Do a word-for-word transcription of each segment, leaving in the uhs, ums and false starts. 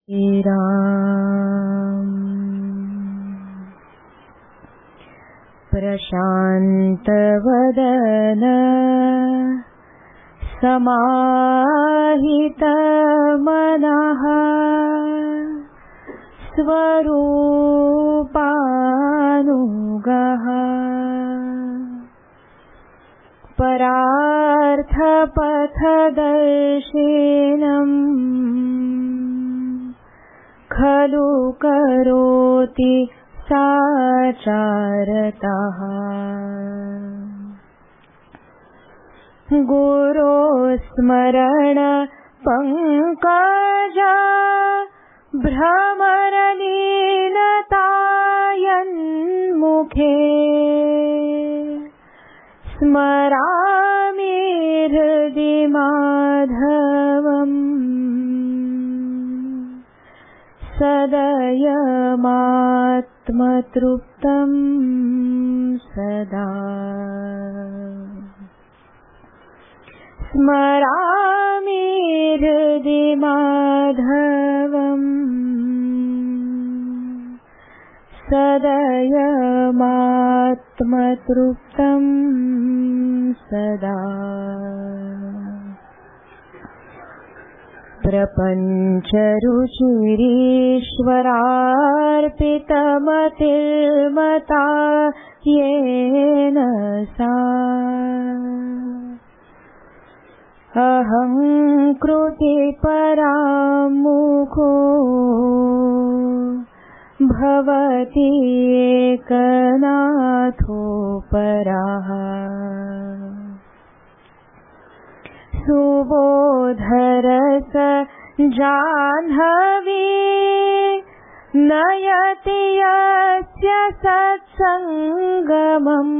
राम प्रशान्तवदन समाहितमनः स्वरूपानुगः परार्थपथदर्शिनम् खलु करोति साचारतः गुरोस्मरण पंकजा भ्रमरलीनतायन्मुखे स्मरामि हृदि माधवम् सदयमात्मतृप्तं सदा स्मरामि हृदि माधवम् सदयमात्मतृप्तं सदा प्रपञ्चरुचिरीश्वरार्पितमतिर्मता येन सा अहङ्कृतिपरामुखो भवति एकनाथोपरः सुबोधरस जाह्नवी नयति यस्य सत्सङ्गमम्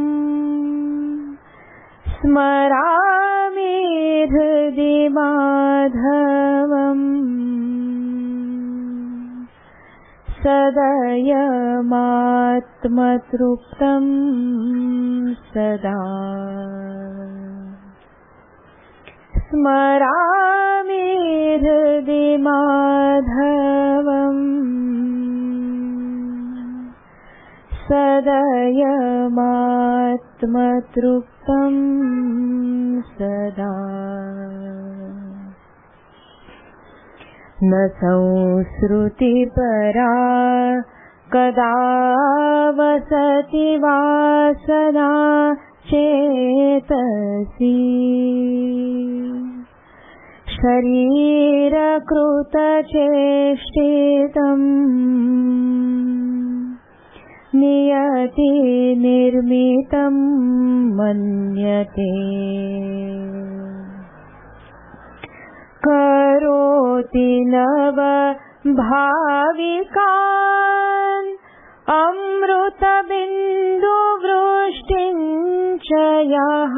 स्मरामि हृदि माधवम् सदयमात्मतृप्तं सदा स्मरामि हृदि माधवम् सदयमात्मतृप्तं सदा न संसृतिपरा कदा वसति वासना चेतसि शरीरकृतचेष्टितम् नियति निर्मितं मन्यते करोति नव भाविकान् अमृतबिन्दुवृष्टिं च यः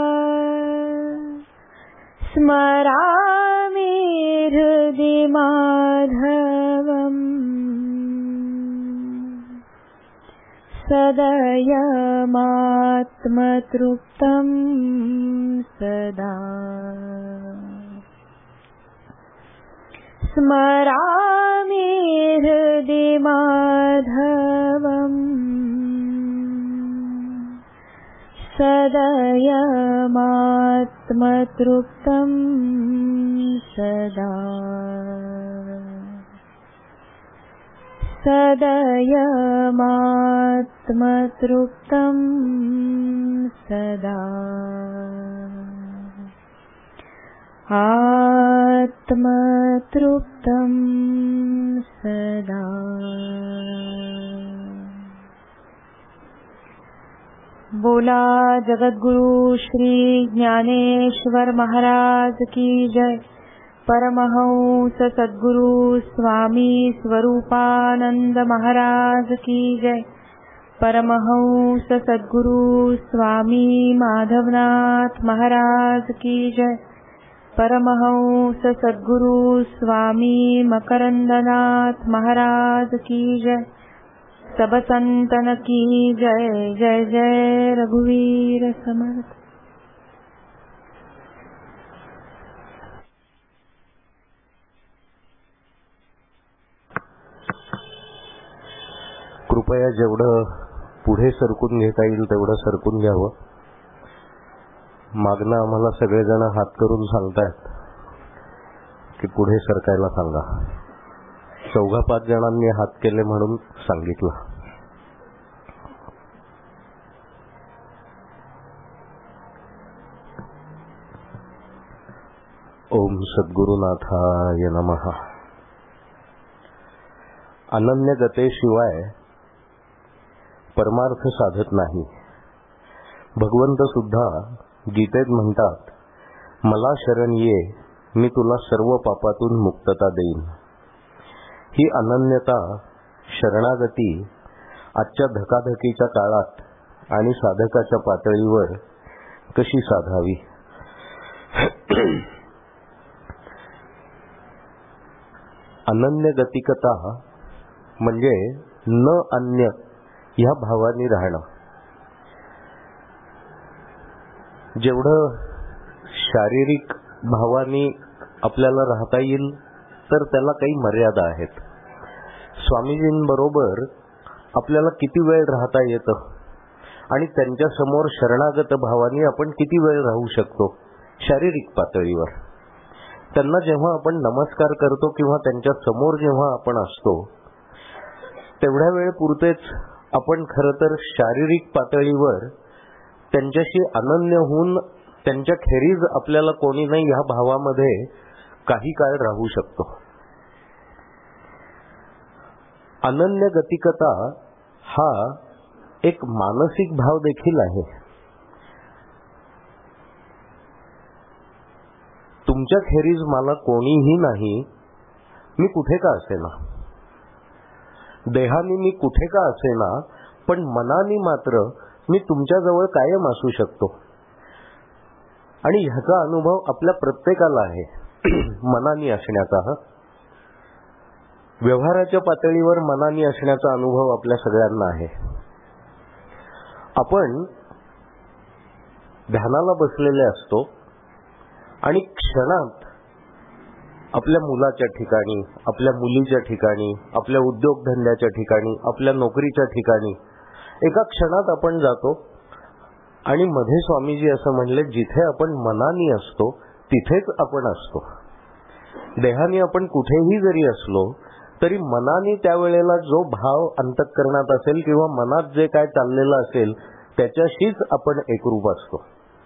स्मरामि हृदि माधवम् सदयमात्मतृप्तं सदा स्मरामि हृदि माधवम् सदयमात्मतृप्तं सदा सदयमात्मतृप्तं सदा आत्मतृप्तं सदा। बोला जगद्गुरु श्री ज्ञानेश्वर महाराज की जय। परमहंस सद्गुरु स्वामी स्वरूपानंद महाराज की जय। परमहंस सद्गुरु स्वामी माधवनाथ महाराज की जय। परमहंस सद्गुरु स्वामी मकरंदनाथ महाराज की जय। सब संतन की जय। जय जय रघुवीर समर्थ। कृपया जेवढं पुढे सरकून घेता येईल तेवढं सरकून घ्यावं. मागणं आम्हाला सगळेजण हात करून सांगतायत की पुढे सरकायला सांगा. चौघा पाच जणांनी हात केले म्हणून सांगितलं. ओम सद्गुरुनाथाय नमः. अनन्य गतेशिवाय परमार्थ साधत नाही. भगवंत सुद्धा गीतेत म्हणतात, मला शरण ये, मी तुला सर्व पापातून मुक्तता देईन. ही अनन्यता, शरणागती आजच्या धकाधकीच्या काळात आणि साधकाच्या पातळीवर कशी साधावी. अनन्य गतिकता म्हणजे न अन्य ह्या भावाने राहणं. जेवढं शारीरिक भावाने आपल्याला राहता येईल तर त्याला काही मर्यादा आहेत. स्वामीजींबरोबर आपल्याला किती वेळ राहता येतं आणि त्यांच्या समोर शरणागत भावाने आपण किती वेळ राहू शकतो शारीरिक पातळीवर. त्यांना जेव्हा आपण नमस्कार करतो किंवा त्यांच्या समोर जेव्हा आपण असतो तेवढ्या वेळ पुरतेच आपण खरं तर शारीरिक पातळीवर त्यांच्याशी अनन्य होऊन त्यांच्या खेरीज आपल्याला कोणी नाही ह्या भावामध्ये काही काळ राहू शकतो. अनन्य गतिकता हा एक मानसिक भाव देखील आहे. तुमच्या खेरीज मला कोणीही नाही, मी कुठे का असेना, देहाने मी कुठे का असेना, पण मनाने मात्र मी तुमच्याजवळ कायम असू शकतो. आणि ह्याचा अनुभव आपल्या प्रत्येकाला आहे मनाने असण्याचा. व्यवहाराच्या पातळीवर मनाने असण्याचा अनुभव आपल्या सगळ्यांना आहे. आपण ध्यानाला बसलेले असतो आणि क्षणात आपल्या मुलाच्या ठिकाणी, आपल्या मुलीच्या ठिकाणी, आपल्या उद्योगधंद्याच्या ठिकाणी, आपल्या नोकरीच्या ठिकाणी एका क्षणात आपण जातो. आणि मध्ये स्वामीजी असं म्हणले, जिथे आपण मनाने असतो तिथेच आपण असतो. देहाने आपण कुठेही जरी असलो तरी मनाने त्यावेळेला जो भाव अंतःकरणात असेल किंवा मनात जे काय चाललेलं असेल त्याच्याशीच आपण एकरूप असतो.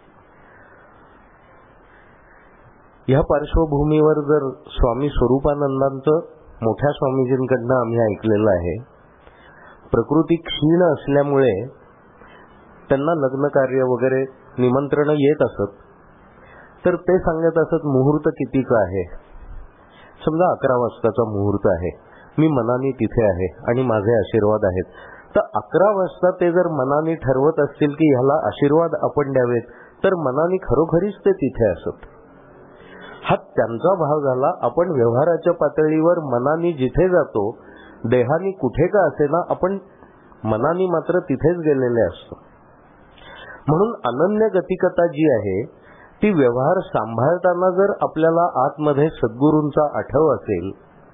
ह्या पार्श्वभूमीवर जर स्वामी स्वरूपानंदांचं मोठ्या स्वामीजींकडनं आम्ही ऐकलेलं आहे, प्रकृती क्षीण असल्यामुळे त्यांना लग्न कार्य वगैरे निमंत्रण येत असत, तर ते सांगत असत मुहूर्त कितीचा आहे. समजा अकरा वाजताचा मुहूर्त आहे, मी मनाने तिथे आहे आणि माझे आशीर्वाद आहेत, तर अकरा वाजता ते जर मनाने ठरवत असतील की ह्याला आशीर्वाद आपण द्यावेत, तर मनाने खरोखरीच ते तिथे असत. हा त्यांचा भाव झाला. आपण व्यवहाराच्या पातळीवर मनाने जिथे जातो, देहाने कुठे का असेना, आपण मनाने मात्र तिथेच गेलेले असतो. म्हणून अनन्य गतिकता जी आहे ती व्यवहार सांभाळताना जर आपल्याला आतमध्ये सद्गुरूंचा आठव असेल.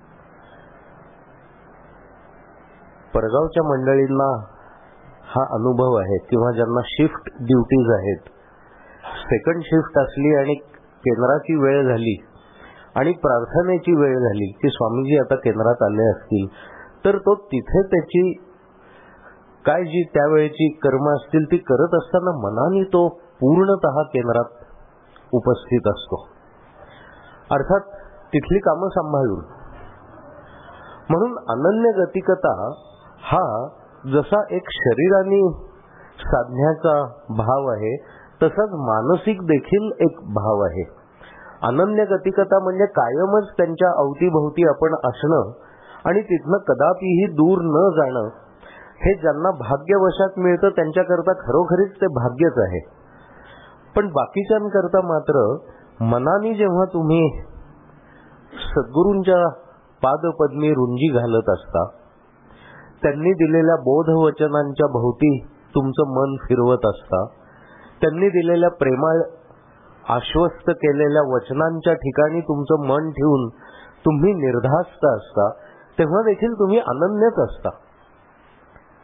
परगावच्या मंडळींना हा अनुभव आहे किंवा ज्यांना शिफ्ट ड्युटीज आहेत, सेकंड शिफ्ट असली आणि केंद्राची वेळ झाली आणि प्रार्थनेची वेळ झाली की स्वामीजी आता केंद्रात आले असतील, तर तो तिथे त्याची काय जी त्यावेळेची कर्म असतील ती करत असताना मनाने तो पूर्णतः केंद्रात उपस्थित असतो. अर्थात तिथली कामं सांभाळून. म्हणून अनन्य गतिकता हा जसा एक शरीराने साधण्याचा भाव आहे तसाच मानसिक देखील एक भाव आहे. अनन्य गतिकता म्हणजे कायमच त्यांच्या अवतीभोवती आपण असणं आणि तिथनं कदापिही दूर न जाणं. हे ज्यांना भाग्यवशात मिळतं त्यांच्याकरता खरोखरीच ते भाग्यच आहे. पण बाकीच्यांकरता मात्र मनाने जेव्हा तुम्ही सद्गुरूंच्या पादपद्मी रुंजी घालत असता, त्यांनी दिलेल्या बोधवचनांच्या भोवती तुमचं मन फिरवत असता, त्यांनी दिलेल्या प्रेमाळ आश्वस्त केलेल्या वचनांच्या ठिकाणी तुमचं मन ठेवून तुम्ही निर्धास्त असता, तेव्हा देखील तुम्ही अनन्यच असता.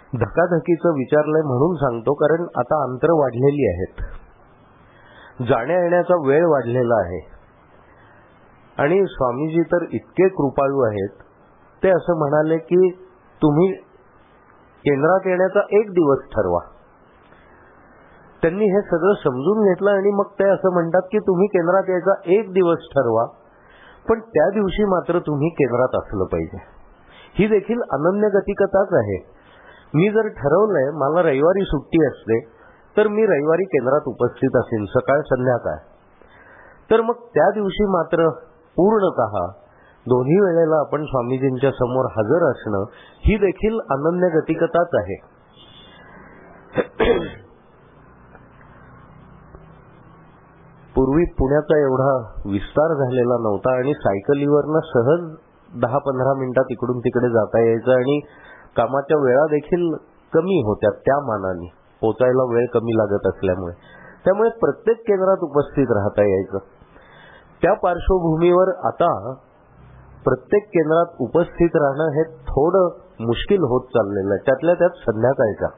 धकाधकीचं विचारलंय म्हणून सांगतो, कारण आता अंतर वाढलेली आहेत, जाण्या येण्याचा वेळ वाढलेला आहे. आणि स्वामीजी तर इतके कृपाळू आहेत, ते असं म्हणाले की तुम्ही केंद्रात येण्याचा एक दिवस ठरवा. त्यांनी हे सगळं समजून घेतलं आणि मग ते असं म्हणतात की तुम्ही केंद्रात यायचा एक दिवस ठरवा, पण त्या दिवशी मात्र तुम्ही केंद्रात असलं पाहिजे. ही देखील अनन्य गतिकताच आहे. मी जर ठरवलंय मला रविवारी सुट्टी असते, तर मी रविवारी केंद्रात उपस्थित असेल सकाळ संध्याकाळ, तर मग त्या दिवशी मात्र पूर्णतः दोन्ही वेळेला आपण स्वामीजींच्या समोर हजर असणं ही देखील अनन्य गतिकताच आहे. पूर्वी पुण्याचा एवढा विस्तार झालेला नव्हता आणि सायकलीवरनं सहज दहा पंधरा मिनिटात इकडून तिकडे जाता यायचं आणि कामाच्या वेळा देखील कमी होत्या, त्या मानाने पोचायला वेळ कमी लागत असल्यामुळे. त्यामुळे प्रत्येक केंद्रात उपस्थित राहता यायचं. त्या पार्श्वभूमीवर आता प्रत्येक केंद्रात उपस्थित राहणं हे थोडं मुश्किल होत चाललेलं आहे, त्यातल्या त्यात संध्याकाळच्या.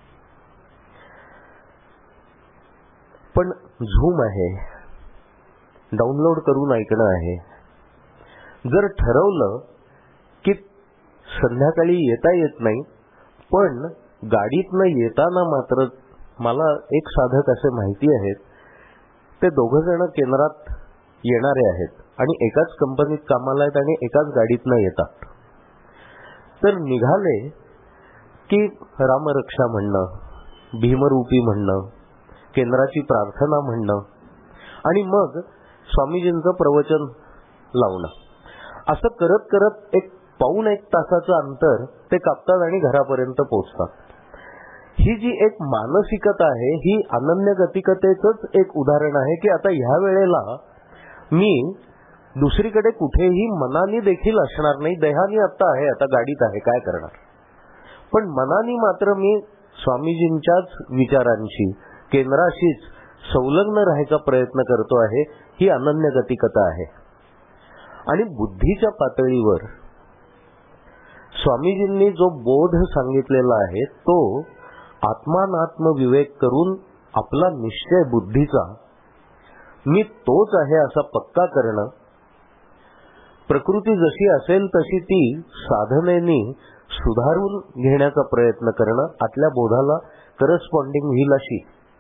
पण झूम आहे, डाउनलोड करून ऐकणं आहे. जर ठरवलं की संध्याकाळी येता येत नाही, पण गाडीतनं येताना मात्र मला एक साधक असे माहिती आहेत, ते दोघं जण केंद्रात येणारे आहेत आणि एकाच कंपनीत कामाला आहेत आणि एकाच गाडीतनं येतात. तर निघाले की रामरक्षा म्हणणं, भीमरूपी म्हणणं, केंद्राची प्रार्थना म्हणणं आणि मग स्वामीजींचं प्रवचन लावणं, असं करत करत एक पाऊण एक तासाचं अंतर ते कापतात आणि घरापर्यंत पोहोचतात. ही जी एक मानसिकता आहे ही अनन्य गतिकतेचंच एक उदाहरण आहे की आता ह्या वेळेला मी दुसरीकडे कुठेही मनाने देखील असणार नाही. देहानी आता आहे, आता गाडीत आहे, काय करणार, पण मनाने मात्र मी स्वामीजींच्याच विचारांशी, केंद्राशीच संलग्न राहायचा प्रयत्न करतो आहे. ही अनन्य गतिकता आहे. आणि बुद्धीच्या पातळीवर स्वामीजींनी जो बोध सांगितलेला आहे तो आत्मानात्म विवेक करून आपला निश्चय बुद्धीचा मी तोच आहे असा पक्का करणं, प्रकृती जशी असेल तशी ती साधनेनी सुधारून घेण्याचा प्रयत्न करणं, आतल्या बोधाला करस्पॉन्डिंग होईल अशी.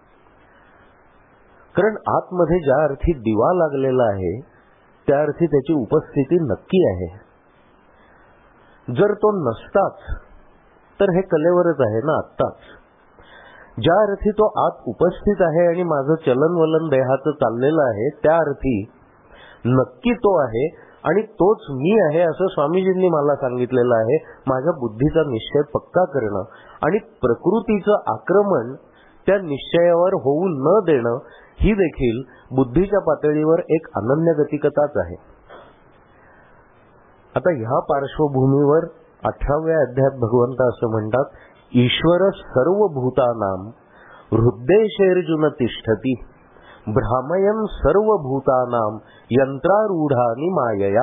कारण आतमध्ये ज्या अर्थी दिवा लागलेला आहे त्या अर्थी त्याची उपस्थिती नक्की आहे. जर तो नसताच तर हे कलेवरच आहे ना. आत्ताच ज्या अर्थी तो आत उपस्थित आहे आणि माझं चलनवलन देहाचं चाललेलं आहे त्या अर्थी नक्की तो आहे आणि तोच मी आहे असं स्वामीजींनी मला सांगितलेलं आहे. माझ्या बुद्धीचा निश्चय पक्का करणं आणि प्रकृतीचं आक्रमण त्या निश्चयावर होऊ न देणं ही देखील बुद्धीच्या पातळीवर एक अनन्य गतिकताच आहे. आता ह्या पार्श्वभूमीवर अठराव्या अध्यायात भगवंत असं म्हणतात, ईश्वर सर्व भूतानाम हृदयेषर्जुन तिष्ठती भ्रामयन् सर्व भूतानाम यंत्रारूढानि मायया.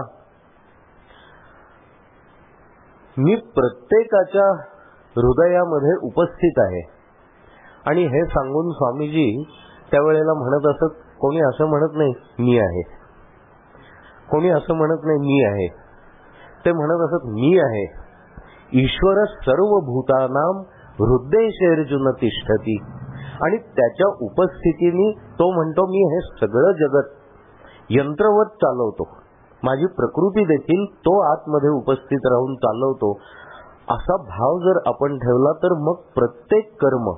मी प्रत्येकाच्या हृदयामध्ये उपस्थित आहे. आणि हे सांगून स्वामीजी त्यावेळेला म्हणत असत, कोणी असं म्हणत नाही मी आहे, कोणी असं म्हणत नाही मी आहे, ते म्हणत असत मी आहे. ईश्वर सर्व भूतानाम हृदयेषर्जुन तिष्ठती. आणि त्याच्या उपस्थितीने तो म्हणतो मी हे सगळं जगत यंत्रवत चालवतो, माझी प्रकृती देखील तो आतमध्ये उपस्थित राहून चालवतो. असा भाव जर आपण ठेवला तर मग प्रत्येक कर्म,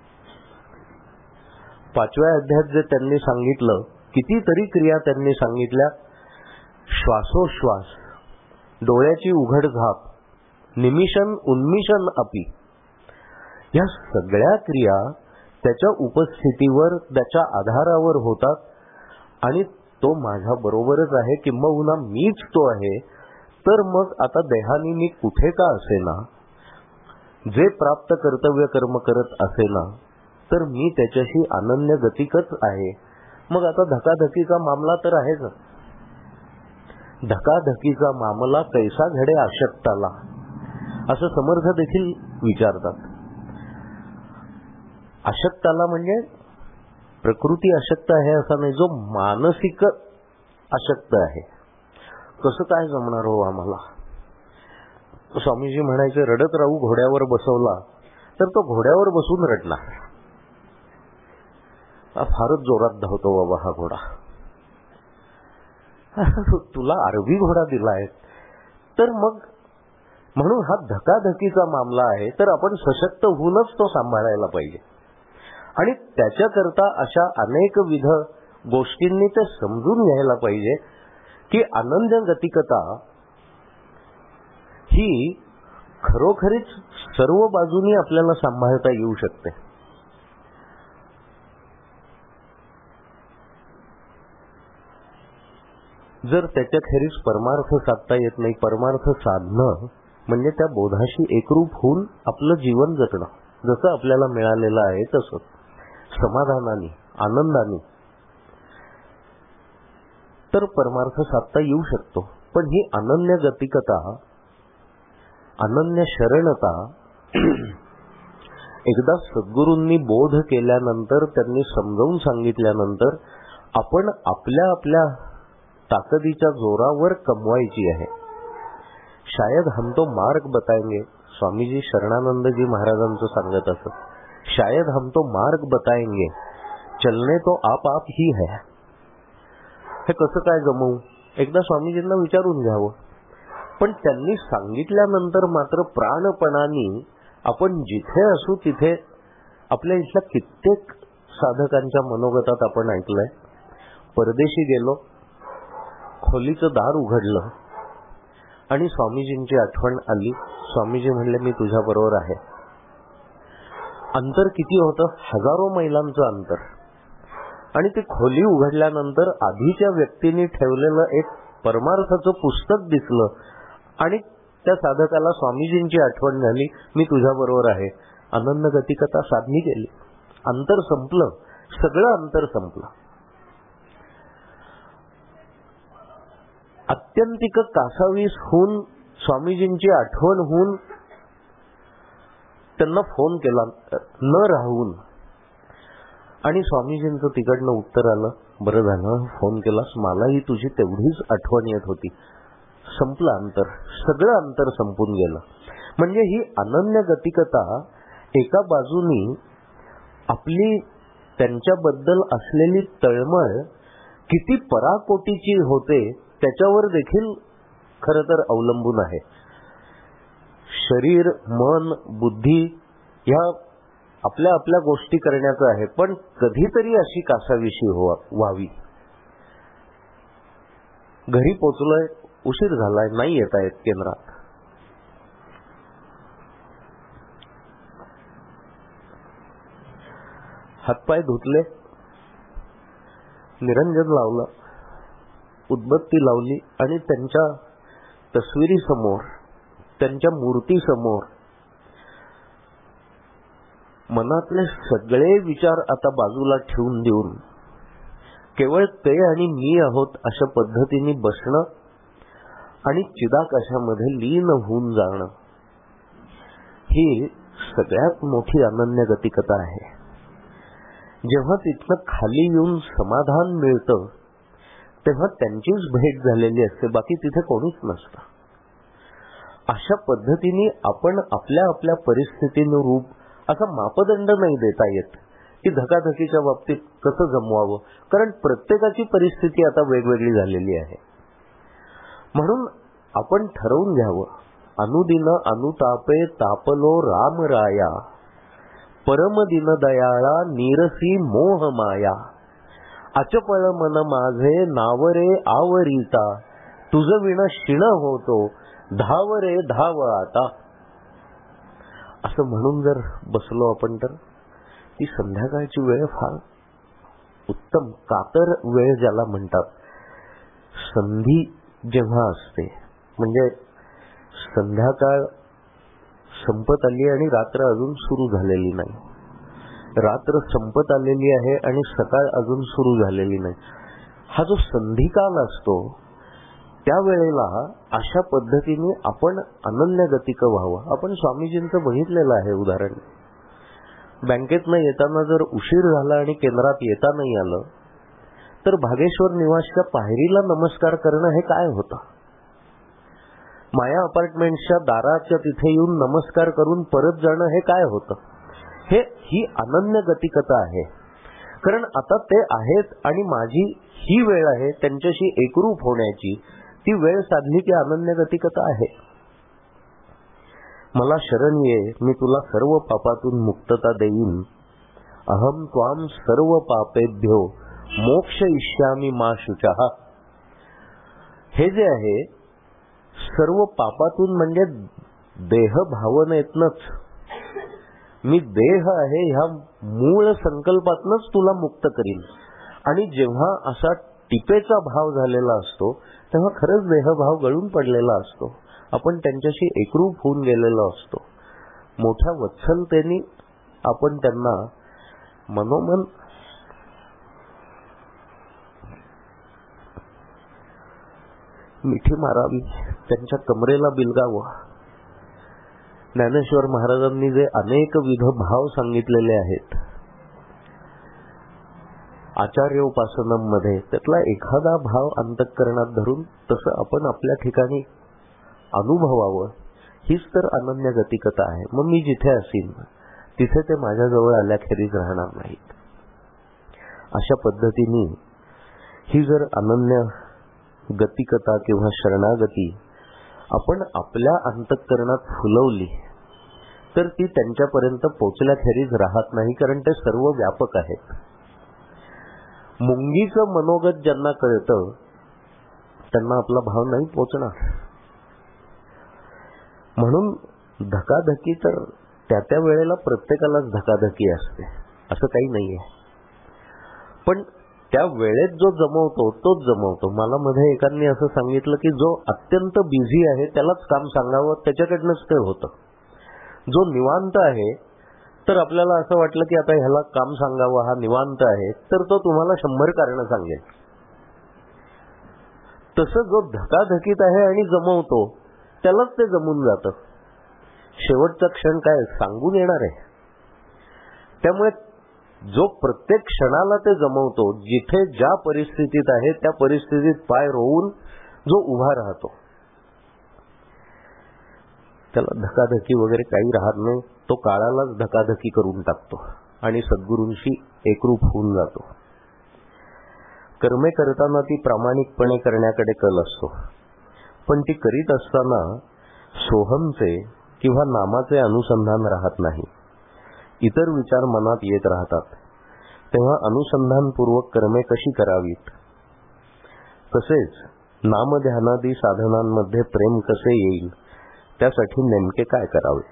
पाचव्या अध्यायात जे त्यांनी सांगितलं, कितीतरी क्रिया त्यांनी सांगितल्या, श्वासोश्वास, डोळ्याची उघड झाप, निमिषण उन्मिषण अपि, या सगळ्या क्रिया त्याच्या उपस्थितीवर, त्याच्या आधारावर होतात. आणि तो माझ्या बरोबरच आहे किंबहुना मीच तो आहे. तर मग आता देहानी मी कुठे का असेना, जे प्राप्त कर्तव्य कर्म करत असेना, तर मी त्याच्याशी अनन्य गतिकच आहे. मग आता धकाधकीचा मामला तर आहेच. धकाधकीचा मामला कैसा घडे आशक्ताला, असं समर्थ देखील विचारतात. अशक्ताला म्हणजे प्रकृती अशक्त आहे असा नाही, जो मानसिक अशक्त आहे. कसं काय जमणार हो आम्हाला? स्वामीजी म्हणायचे, रडत राहू घोड्यावर बसवला तर तो घोड्यावर बसून रडणार. फारच जोरात धावतो बाबा हा घोडा. तुला अरबी घोडा दिलाय तर मग, म्हणून हा धकाधकीचा मामला आहे, तर आपण सशक्त होऊनच तो सांभाळायला पाहिजे. आणि त्याच्याकरता अशा अनेक विध गोष्टींनी ते समजून घ्यायला पाहिजे की अनन्य गतिकता ही खरोखरीच सर्व बाजूनी आपल्याला सांभाळता येऊ शकते. जर त्याच्याखेरीज परमार्थ साधता येत नाही, परमार्थ साधणं म्हणजे त्या बोधाशी एकरूप होऊन आपलं जीवन जगणं, जसं आपल्याला मिळालेलं आहे तसं समाधानाने आनंदाने, तर परमार्थ साधता येऊ शकतो. पण ही अनन्य गतिकता, अनन्य शरणता एकदा सद्गुरूंनी बोध केल्यानंतर, त्यांनी समजावून सांगितल्यानंतर आपण आपल्या आपल्या ताकदीच्या जोरावर कमवायची आहे. शायद हम तो मार्ग बताएंगे, स्वामीजी शरणानंदजी महाराजांचं सांगत असत, शायद हम तो मार्ग बताएंगे, चलने तो आप आप ही है. हे कसं काय जमवू? एकदा स्वामीजींना विचारून घ्यावं. पण त्यांनी सांगितल्यानंतर मात्र प्राणपणाने आपण जिथे असू तिथे, आपल्या इथल्या कित्येक साधकांच्या मनोगतात आपण ऐकलंय, परदेशी गेलो, खोलीचं दार उघडलं आणि स्वामीजींची आठवण आली. स्वामीजी म्हणले, मी तुझ्या बरोबर आहे. अंतर किती होतं? हजारो मैलांचं अंतर. आणि ती खोली उघडल्यानंतर आधीच्या व्यक्तीने ठेवलेलं एक परमार्थाचं पुस्तक दिसलं आणि त्या साधकाला स्वामीजींची आठवण झाली, मी तुझ्या बरोबर आहे. अनन्य गतिकता साधली गेली, अंतर संपलं, सगळं अंतर संपलं. अत्यंतिक कासावीस होऊन, स्वामीजींची आठवण होऊन त्यांना फोन केला न राहून, आणि स्वामीजींचं तिकडनं उत्तर आलं, बरं झालं फोन केलास, मलाही तुझी तेवढीच आठवण येत होती. संपलं अंतर, सगळं अंतर संपून गेलं. म्हणजे ही अनन्य गतिकता एका बाजूनी आपली त्यांच्याबद्दल असलेली तळमळ किती पराकोटीची होते त्याच्यावर देखील खरं तर अवलंबून आहे. शरीर, मन, बुद्धी ह्या आपल्या आपल्या गोष्टी करण्याचं आहे, पण कधीतरी अशी कासाविशी व्हावी. घरी पोचलोय, उशीर झालाय, नाही येता येत केंद्रात. हातपाय धुतले, निरंजन लावलं, उदबत्ती लावली आणि त्यांच्या तस्विरी समोर, त्यांच्या मूर्ती समोर मनातले सगळे विचार आता बाजूला ठेवून देऊन केवळ ते आणि मी आहोत अशा पद्धतीने बसणं आणि चिदाकाशामध्ये लीन होऊन जाणं, ही सगळ्यात मोठी अनन्य गतिकता आहे. जेव्हा तिथनं खाली येऊन समाधान मिळतं तेव्हा त्यांचीच भेट झालेली असते, बाकी तिथे कोणीच नसतं. अशा पद्धतीने आपण आपल्या आपल्या परिस्थितीनुरूप असा मापदंड नाही देता येत की धकाधकीच्या बाबतीत कसं जमवावं, कारण प्रत्येकाची परिस्थिती आता वेगवेगळी झालेली आहे. म्हणून आपण ठरवून घ्यावं, अनुदिन अनुतापे तापलो राम राया, परम दिन दयाळा निरसी मोह माया, अचपळ मन माझे नावरे आवरीता, तुझ विण शिण होतो धाव रे धाव आता. असं म्हणून जर बसलो आपण तर ती संध्याकाळची वेळ फार उत्तम कातर वेळ ज्याला म्हणतात. संधी जेव्हा असते म्हणजे संध्याकाळ संपत आली आणि रात्र अजून सुरू झालेली नाही, रात्र संपत आलेली आहे आणि सकाळ अजून सुरू झालेली नाही. हा जो संधिकाल असतो त्यावेळेला अशा पद्धतीने आपण अनन्य गतिक व्हावं. आपण स्वामीजींचं बघितलेलं आहे उदाहरण. बँकेतनं येताना जर उशीर झाला आणि केंद्रात येता नाही आलं तर भागेश्वर निवासच्या पायरीला नमस्कार करणं हे काय होतं? माया अपार्टमेंटच्या दाराच्या तिथे येऊन नमस्कार करून परत जाणं हे काय होतं? हे ही अनन्य गतिकता आहे. कारण आता ते आहेत आणि माझी ही वेळ आहे त्यांच्याशी एकरूप होण्याची. ती वेळ साधली की अनन्य गतिकता आहे. मला शरण ये, मी तुला सर्व पापातून मुक्तता देईन. अहम त्वाम सर्व पापेभ्यो मोक्ष इष्यामी मा शुचः. हे जे आहे सर्व पापातून म्हणजे देह भावनेतनच, मी देह आहे ह्या मूळ संकल्पातनच तुला मुक्त करीन. आणि जेव्हा असा टिपेचा भाव झालेला असतो तेव्हा खरंच देहभाव गळून पडलेला असतो. आपण त्यांच्याशी एकरूप होऊन गेलेलो असतो. मोठ्या वत्सलतेने आपण त्यांना मनोमन मिठी मारावी, त्यांच्या कमरेला बिलगावं. ज्ञानेश्वर महाराजांनी जे अनेक विध भाव सांगितलेले आहेत आचार्योपासनमध्ये, त्यातला एखादा भाव अंतःकरणात धरून तसं आपण आपल्या ठिकाणी अनुभवावं. हीच तर अनन्य गतिकता आहे. मग मी जिथे असीन तिथे ते माझ्याजवळ आल्याखेरीज राहणार नाहीत. अशा पद्धतीने ही जर अनन्य गतिकता किंवा शरणागती आपण आपल्या अंतःकरणात फुलवली तर ती त्यांच्यापर्यंत पोचल्याखेरीज राहत नाही. कारण ते सर्व व्यापक आहेत. मुंगीचं मनोगत ज्यांना कळतं त्यांना आपला भाव नाही पोचणार. म्हणून धकाधकी तर त्या त्या वेळेला प्रत्येकालाच धकाधकी असते, असं काही नाहीये. पण त्या वेळेत जो जमवतो तोच जमवतो. मला मध्ये एकांनी असं सांगितलं की जो अत्यंत बिझी आहे त्यालाच काम सांगावं, त्याच्याकडनंच ते होतं. जो निवांत आहे तर आपल्याला असं वाटलं की आता ह्याला काम सांगावं, हा निवांत आहे, तर तो तुम्हाला शंभर कारणं सांगेल. तसं जो धकाधकीत आहे आणि जमवतो त्यालाच ते जमून जातं. शेवटचा क्षण काय सांगून येणार आहे. त्यामुळे जो प्रत्येक क्षणाला ते जमवतो, जिथे ज्या परिस्थितीत आहे त्या परिस्थितीत पाय रोवून जो उभा राहतो त्याला धकाधकी वगैरे काही राहत नाही. तो काळालाच धकाधकी करून टाकतो आणि सद्गुरूंशी एकरूप होऊन जातो. कर्मे करताना ती प्रामाणिकपणे करण्याकडे कल असतो. पण ती करीत असताना सोहमचे किंवा नामाचे अनुसंधान राहत नाही. इतर विचार मनात येत राहतात. तेव्हा अनुसंधानपूर्वक कर्मे कशी करावीत? तसेच नामध्यानादी साधनांमध्ये प्रेम कसे येईल त्यासाठी नेमके काय करावे?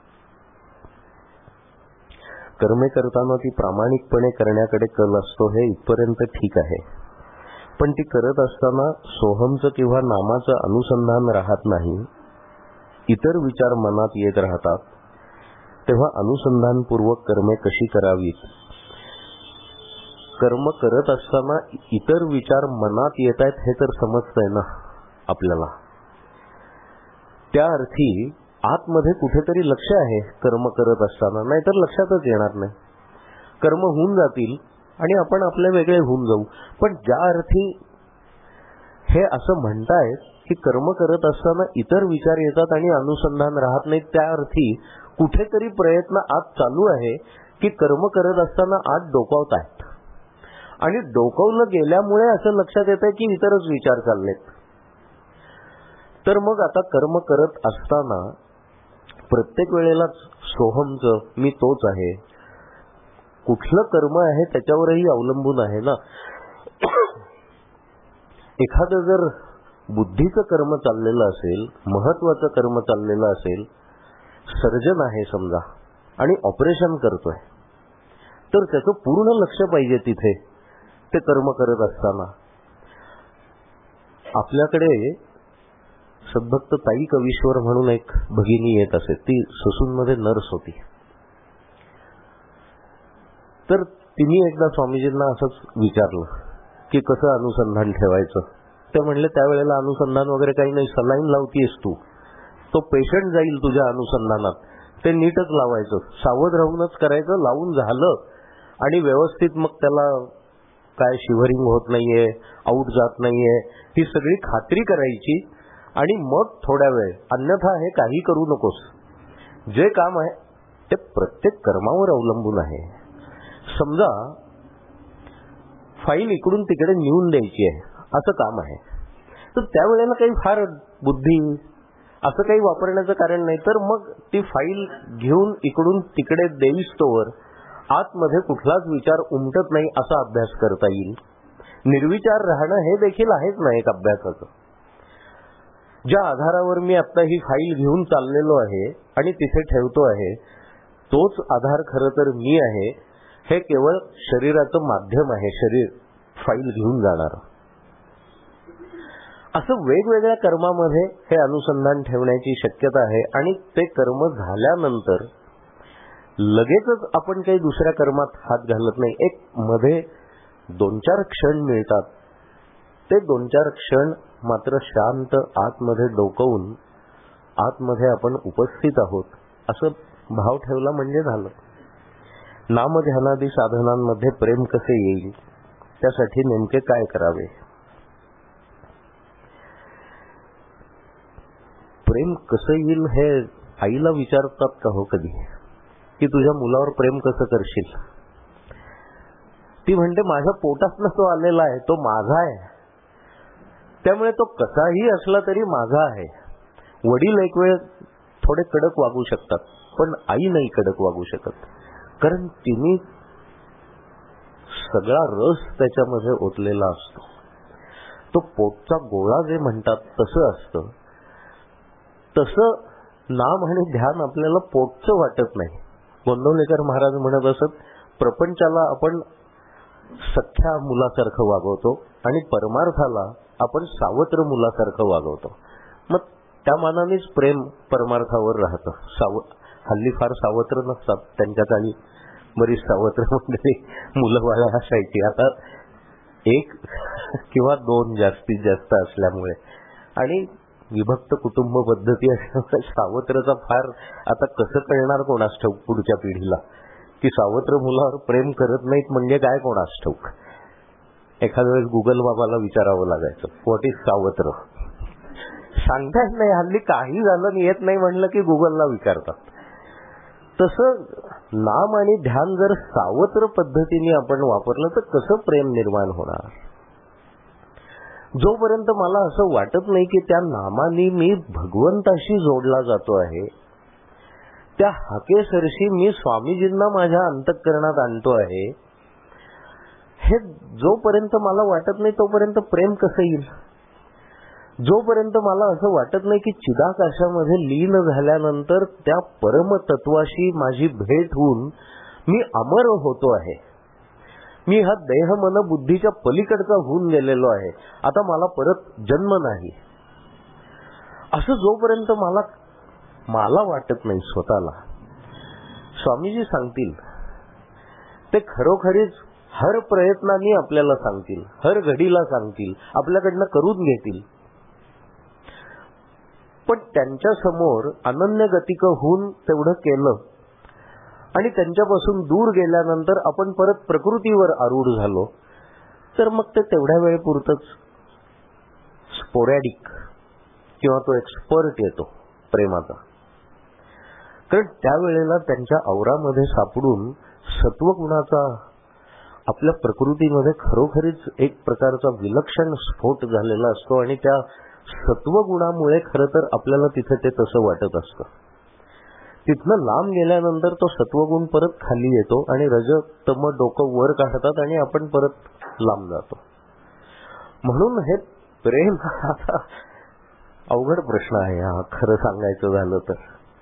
कर्मे करताना ती प्रामाणिकपणे करण्याकडे कल असतो हे इथपर्यंत ठीक आहे. पण ती करत असताना सोहमचं किंवा नामाचं अनुसंधान राहत नाही. इतर विचार मनात येत राहतात. तेव्हा अनुसंधानपूर्वक कर्मे कशी करावीत? कर्म करत असताना इतर विचार मनात येत आहेत हे तर समजतंय ना आपल्याला. त्या अर्थी आतमध्ये कुठेतरी लक्ष आहे कर्म करत असताना, नाहीतर लक्षातच येणार नाही. कर्म होऊन जातील आणि आपण आपले वेगळे होऊन जाऊ. पण ज्या अर्थी हे असं म्हणतायत की कर्म करत असताना इतर विचार येतात आणि अनुसंधान राहत नाही, त्या अर्थी कुठेतरी प्रयत्न आत चालू आहे की कर्म करत असताना आत डोकावत आहेत आणि डोकावलं गेल्यामुळे असं लक्षात येतंय की इतरच विचार चाललेत. तर मग आता कर्म करत असताना प्रत्येक वेळेला सोहमचं मी तोच आहे, कुठलं कर्म आहे त्याच्यावरही अवलंबून आहे ना. एखादं जर बुद्धीचं कर्म चाललेलं असेल, महत्वाचं कर्म चाललेलं असेल, सर्जन आहे समजा आणि ऑपरेशन करतोय, तर त्याचं पूर्ण लक्ष पाहिजे तिथे ते कर्म करत असताना. आपल्याकडे सद्भक्त ताई कवीश्वर म्हणून एक भगिनी येत असे. ती ससूनमध्ये नर्स होती. तर तिने एकदा स्वामीजींना असंच विचारलं की कसं अनुसंधान ठेवायचं. ते म्हणले त्यावेळेला अनुसंधान वगैरे काही नाही, सलाईन लावतीयस तू, तो पेशंट जाईल तुझ्या अनुसंधानात, ते नीटच लावायचं, सावध राहूनच करायचं. लावून झालं आणि व्यवस्थित मग त्याला काय शिवरिंग होत नाहीये, आऊट जात नाहीये, ही सगळी खात्री करायची आणि मग थोड्या वेळ. अन्यथा हे काही करू नकोस. जे काम आहे ते प्रत्येक कर्मावर अवलंबून आहे. समजा फाईल इकडून तिकडे नेऊन द्यायची आहे असं काम आहे, तर त्यावेळेला काही फार बुद्धी असं काही वापरण्याचं कारण नाही. तर मग ती फाईल घेऊन इकडून तिकडे देईस्तोवर आतमध्ये कुठलाच विचार उमटत नाही असा अभ्यास करता येईल. निर्विचार राहणं हे देखील आहेच ना एक अभ्यासाचं. ज्या आधारावर मी आता ही फाईल घेऊन चाललेलो आहे आणि तिथे ठेवतो आहे, तोच आधार खरं तर मी आहे. हे केवळ शरीराचं माध्यम आहे, शरीर फाईल घेऊन जाणार. असं वेगवेगळ्या कर्मामध्ये हे अनुसंधान ठेवण्याची शक्यता आहे. आणि ते कर्म झाल्यानंतर लगेचच आपण काही दुसऱ्या कर्मात हात घालत नाही. एक मध्ये दोन चार क्षण मिळतात. ते दोन चार क्षण मात्र शांत आतमध्ये डोकवून आतमध्ये आपण उपस्थित आहोत असं भाव ठेवला म्हणजे झालं. नामध्यानादी साधनांमध्ये प्रेम कसे येईल, त्यासाठी नेमके काय करावे? प्रेम कसं येईल हे आईला विचारतात का हो कधी, की तुझ्या मुलावर प्रेम कसं करशील? ती म्हणते माझ्या पोटातनं तो आलेला आहे, तो माझा आहे, त्यामुळे तो कसाही असला तरी माझा आहे. वडील एक वेळ थोडे कडक वागू शकतात, पण आई नाही कडक वागू शकत, कारण तिने सगळा रस त्याच्यामध्ये ओतलेला असतो. तो पोटचा गोळा जे म्हणतात तसं असतं. तसं नाम आणि ध्यान आपल्याला पोटचं वाटत नाही. गोंदवलेकर महाराज म्हणत असत, प्रपंचाला आपण सख्या मुलासारखं वागवतो आणि परमार्थाला आपण सावत्र मुलासारखं वागवतो. मग त्या मानानेच प्रेम परमार्थावर राहतं. साव हल्ली फार सावत्र नसतात, त्यांच्या काळी बरीच सावत्र मंडळी मुलं बाळा असायची. आता एक किंवा दोन जास्तीत जास्त असल्यामुळे आणि विभक्त कुटुंब पद्धती असल्यामुळे सावत्रचा फार आता कसं कळणार कोणास ठाऊक पुढच्या पिढीला, की सावत्र मुलावर प्रेम करत नाहीत म्हणजे काय कोणास ठाऊक. एखाद्या वेळेस गुगल बाबाला विचारावं लागायचं, व्हॉट इज सावत्र? सांगताच नाही. हल्ली काही झालं येत नाही म्हणलं की गुगलला विचारतात. तसं नाम आणि ध्यान जर सावत्र पद्धतीने आपण वापरलं तर कसं प्रेम निर्माण होणार? जोपर्यंत मला असं वाटत नाही की त्या नामाने मी भगवंताशी जोडला जातो आहे, त्या हाकेसरशी मी स्वामीजींना माझ्या अंतःकरणात आणतो आहे, हे जोपर्यंत मला वाटत नाही तोपर्यंत प्रेम कसं येईल? जोपर्यंत मला असं वाटत नाही की चिदाकाशामध्ये लीन झाल्यानंतर त्या परमतत्वाशी माझी भेट होऊन मी अमर होतो आहे, मी हा देह मन बुद्धीच्या पलीकडचा होऊन गेलेलो आहे, आता मला परत जन्म नाही, असं जोपर्यंत मला मला वाटत नाही स्वतःला, स्वामीजी सांगतील ते खरोखरीच हर प्रयत्नांनी आपल्याला सांगतील, हर घडीला सांगतील, आपल्याकडनं करून घेतील. पण त्यांच्या समोर अनन्य गतिक होऊन तेवढं केलं आणि त्यांच्यापासून दूर गेल्यानंतर आपण परत प्रकृतीवर आरूढ झालो तर मग ते तेवढ्या वेळेपुरतच स्पोरॅडिक किंवा तो एक्सपर्ट येतो प्रेमाचा. कारण त्यावेळेला त्यांच्या औरामध्ये सापडून सत्वगुणाचा आपल्या प्रकृतीमध्ये खरोखरीच एक प्रकारचा विलक्षण स्फोट झालेला असतो आणि त्या सत्वगुणामुळे खरं तर आपल्याला तिथे ते तसं वाटत असतं. तिथनं लांब गेल्यानंतर तो सत्वगुण परत खाली येतो आणि रज तम डोकं वर काढतात आणि आपण परत लांब जातो. म्हणून हे प्रेम हा अवघड प्रश्न आहे हा, खरं सांगायचं झालं तर.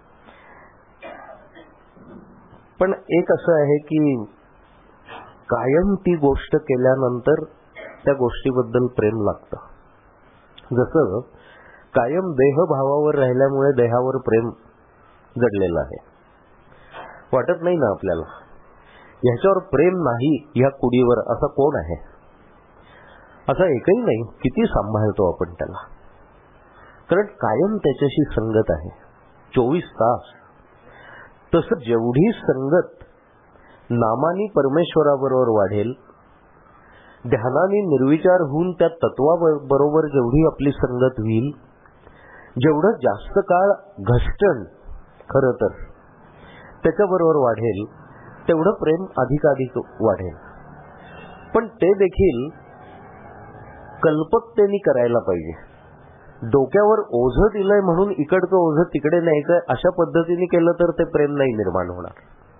पण एक असं आहे की कायम ती गोष्ट केल्यानंतर त्या गोष्टीबद्दल प्रेम लागतं. जसं कायम देहभावावर राहिल्यामुळे देहावर प्रेम जडलेलं आहे, वाटत नाही ना आपल्याला ह्याच्यावर प्रेम नाही ह्या कुडीवर असा कोण आहे? असा एकही नाही. किती सांभाळतो आपण त्याला, कारण कायम त्याच्याशी संगत आहे. चोवीस तास तसं जेवढी संगत नामानी परमेश्वराबरोबर वाढेल, ध्यानाने निर्विचार होऊन त्या तत्वाबरोबर जेवढी आपली संगत होईल, जेवढं जास्त काळ घसटण खरं तर त्याच्याबरोबर वाढेल, तेवढं प्रेम अधिकाधिक वाढेल. पण ते देखील कल्पकतेने करायला पाहिजे. डोक्यावर ओझं दिलंय म्हणून इकडचं ओझं तिकडे न्यायचं अशा पद्धतीने केलं तर ते प्रेम नाही निर्माण होणार.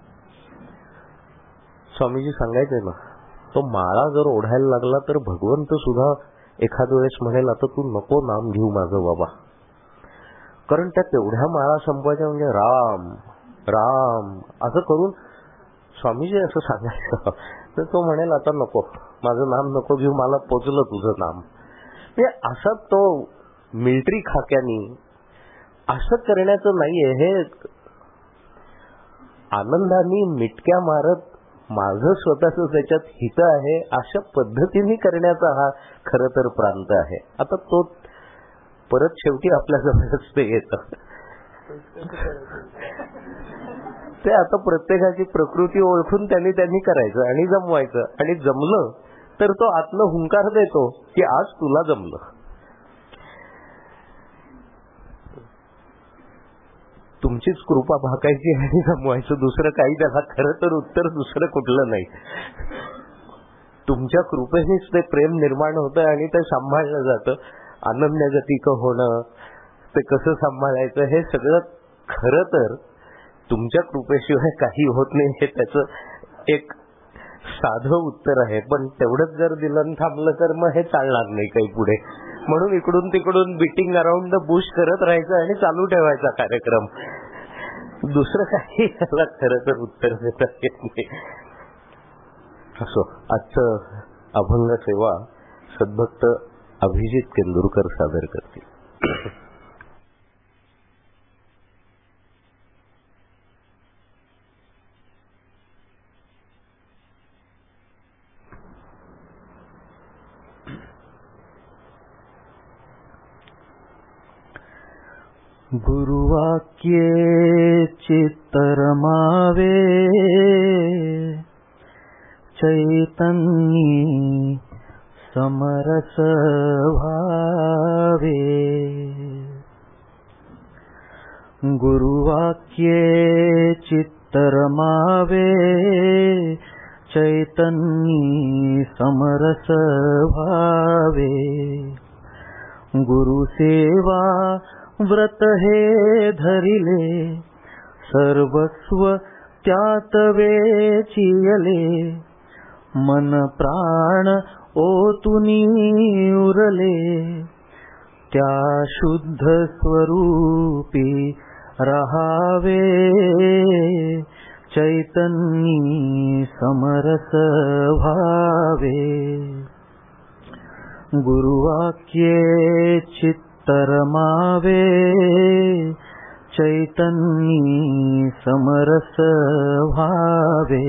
स्वामीजी सांगायचंय ना, तो माळा जर ओढायला लागला तर भगवंत सुद्धा एखाद वेळेस म्हणेल, आता तू नको नाम घेऊ माझं बाबा, कारण त्या तेवढ्या माळा संपवायच्या म्हणजे राम राम असं करून स्वामीजी असं सांगायचं, तर तो म्हणेल आता नको, माझं नाम नको घेऊ, मला पोचलं तुझं नाम. म्हणजे असा तो मिलिटरी खाक्यानी असं करण्याचं नाहीये. हे आनंदाने मिटक्या मारत माझं स्वतःच त्याच्यात हित आहे अशा पद्धतीने करण्याचा हा खर तर प्रांत आहे. आता तो परत शेवटी आपल्या जवळच ते येतं. ते आता प्रत्येकाची प्रकृती ओळखून त्यांनी त्यांनी करायचं आणि जमवायचं, आणि जमलं तर तो आतनं हुंकार देतो की आज तुला जमलं. तुमचीच कृपा भाकायची आणि जमवायचं, दुसरं काही त्याला खरं तर उत्तर दुसरं कुठलं नाही. तुमच्या कृपेनेच ते प्रेम निर्माण होतं आणि ते सांभाळलं जातं. अनन्यगतिक होणं, ते कसं सांभाळायचं, हे सगळं खरं तर तुमच्या कृपेशिवाय काही होत नाही, हे त्याचं एक साधं उत्तर आहे. पण तेवढंच जर दिलं थांबलं तर मग हे चालणार नाही काही पुढे. म्हणून इकडून तिकडून बीटिंग अराउंड द बुश करत राहायचं आणि चालू ठेवायचा कार्यक्रम. दुसरं काही त्याला खरं तर उत्तर देता येत नाही. असो, आजचं अभंग सेवा सद्भक्त अभिजित केंदुरकर सादर करतील. गुरुवाक्ये चित्तरमावे चैतन्यी समरस भावे. गुरुवाक्ये चित्तरमावे चैतन्यी समरस भावे. गुरुसेवा व्रत हे धरिले सर्वस्व त्यात वेचियले. मन प्राण ओतुनी उरले त्या शुद्ध स्वरूपी रहावे. चैतन्यी समरस भावे. गुरुवाक्ये चित्त तरमावे चैतन्यी समरस भावे.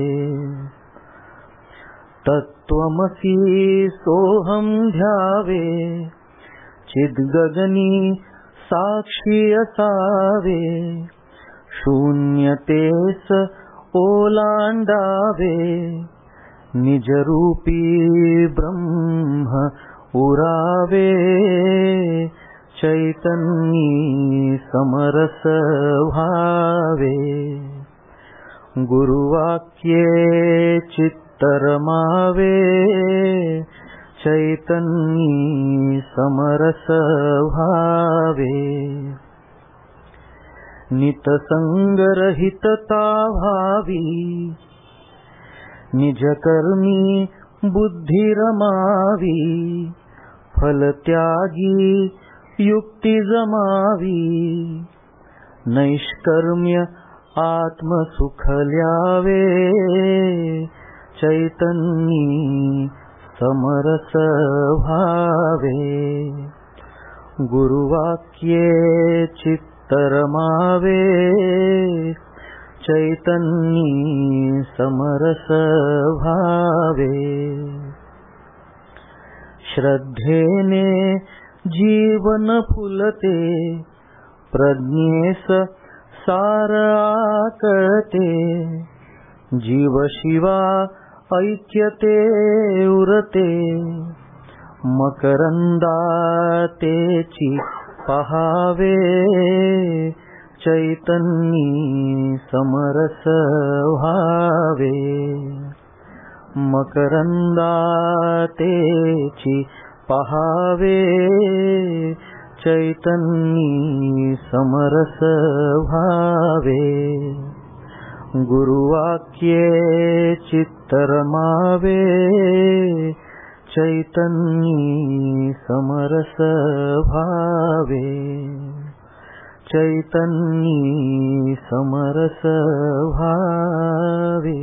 तत्त्वमसि सोहं ध्यावे चिद्गगनी साक्षी असावे. शून्यतेस ओलांडावे निजरूपी ब्रह्म उरावे. चैतन्यी समरस भावे. गुरुवाक्ये चित्तरमावे चैतन्यी समरस भावे. नितसंगरहितता भावी निजकर्मी बुद्धि रमावी. फलत्यागी युक्ति जमावी. नैष्कर्म्य आत्मसुख ल्यावे. चैतन्यी समरस भावे. गुरुवाक्ये चित्तरमावे चैतन्यी समरस भावे. श्रद्धेने जीवन फुलते प्रज्ञेस सार आकते, जीव शिवा ऐक्यते उरते, मकरंदातेची पहावे, चैतन्यी समरस व्हावे. मकरंदातेची पहावे, चैतन्यी समरस व्हावे. गुरुवाक्ये चित्त रमावे, चैतन्यी समरस भावे. चैतन्यी समरस भावे.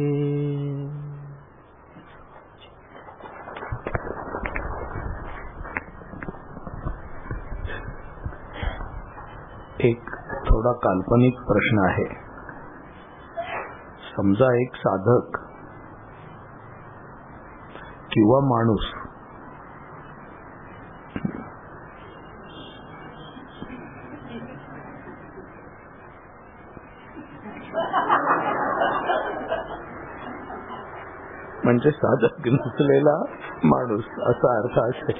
एक थोडा काल्पनिक प्रश्न आहे. समजा एक साधक किंवा माणूस म्हणजे साधक नसलेला माणूस असा अर्थ असेल.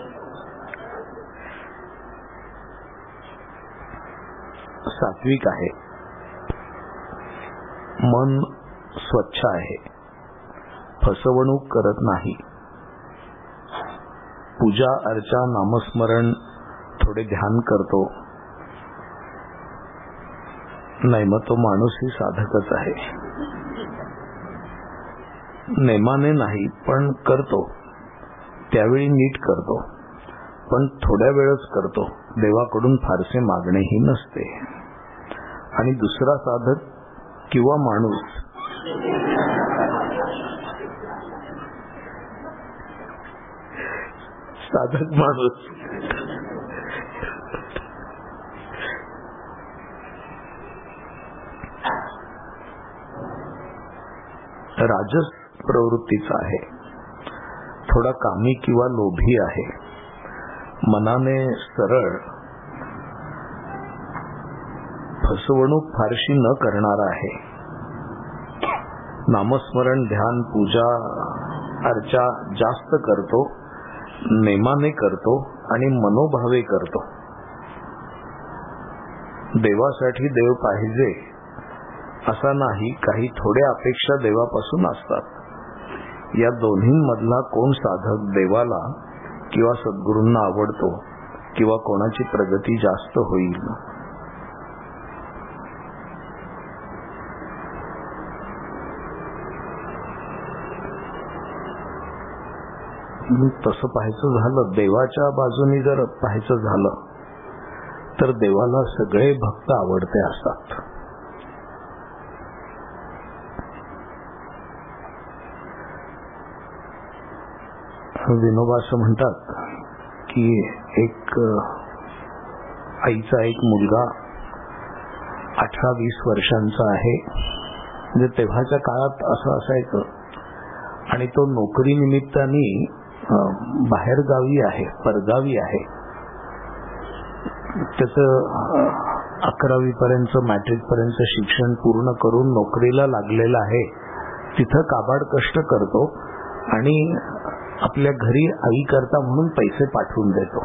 सात्विक आहे, मन स्वच्छ आहे, फसवणूक करत नाही, पूजा अर्चा नामस्मरण थोडे ध्यान करतो, नाही मग तो माणूसही साधकच आहे. नेमाने नाही पण करतो, त्यावेळी नीट करतो, पण थोड्या वेळच करतो, देवाकडून फारसे मागणेही नसते. आणि दुसरा साधक किंवा माणूस साधक माणूस राजस प्रवृत्तीचा आहे, थोडा कामी किंवा लोभी आहे, मनाने सरळ, फसवणूक फारशी न करणारा आहे, नामस्मरण ध्यान पूजा अर्चा जास्त करतो, नेमाने करतो आणि मनोभावे करतो. देवासाठी देव पाहिजे असा नाही, काही थोड्या अपेक्षा देवापासून असतात. या दोन्हींमधला कोण साधक देवाला किंवा सद्गुरूंना आवडतो किंवा कोणाची प्रगती जास्त होईल? तसं पाहायचं झालं, देवाच्या बाजूने जर पाहायचं झालं तर देवाला सगळे भक्त आवडते असतात. विनोबा असं म्हणतात की एक आईचा एक मुलगा अठरा वीस वर्षांचा आहे. म्हणजे तेव्हाच्या काळात असं असायचं. आणि तो नोकरी निमित्ताने बाहेर गावी आहे, परगावी आहे. त्याचं अकरावी पर्यंत मॅट्रिक पर्यंत शिक्षण पूर्ण करून नोकरीला लागलेलं आहे. तिथं काबाड कष्ट करतो आणि आपल्या घरी आई करता म्हणून पैसे पाठवून देतो.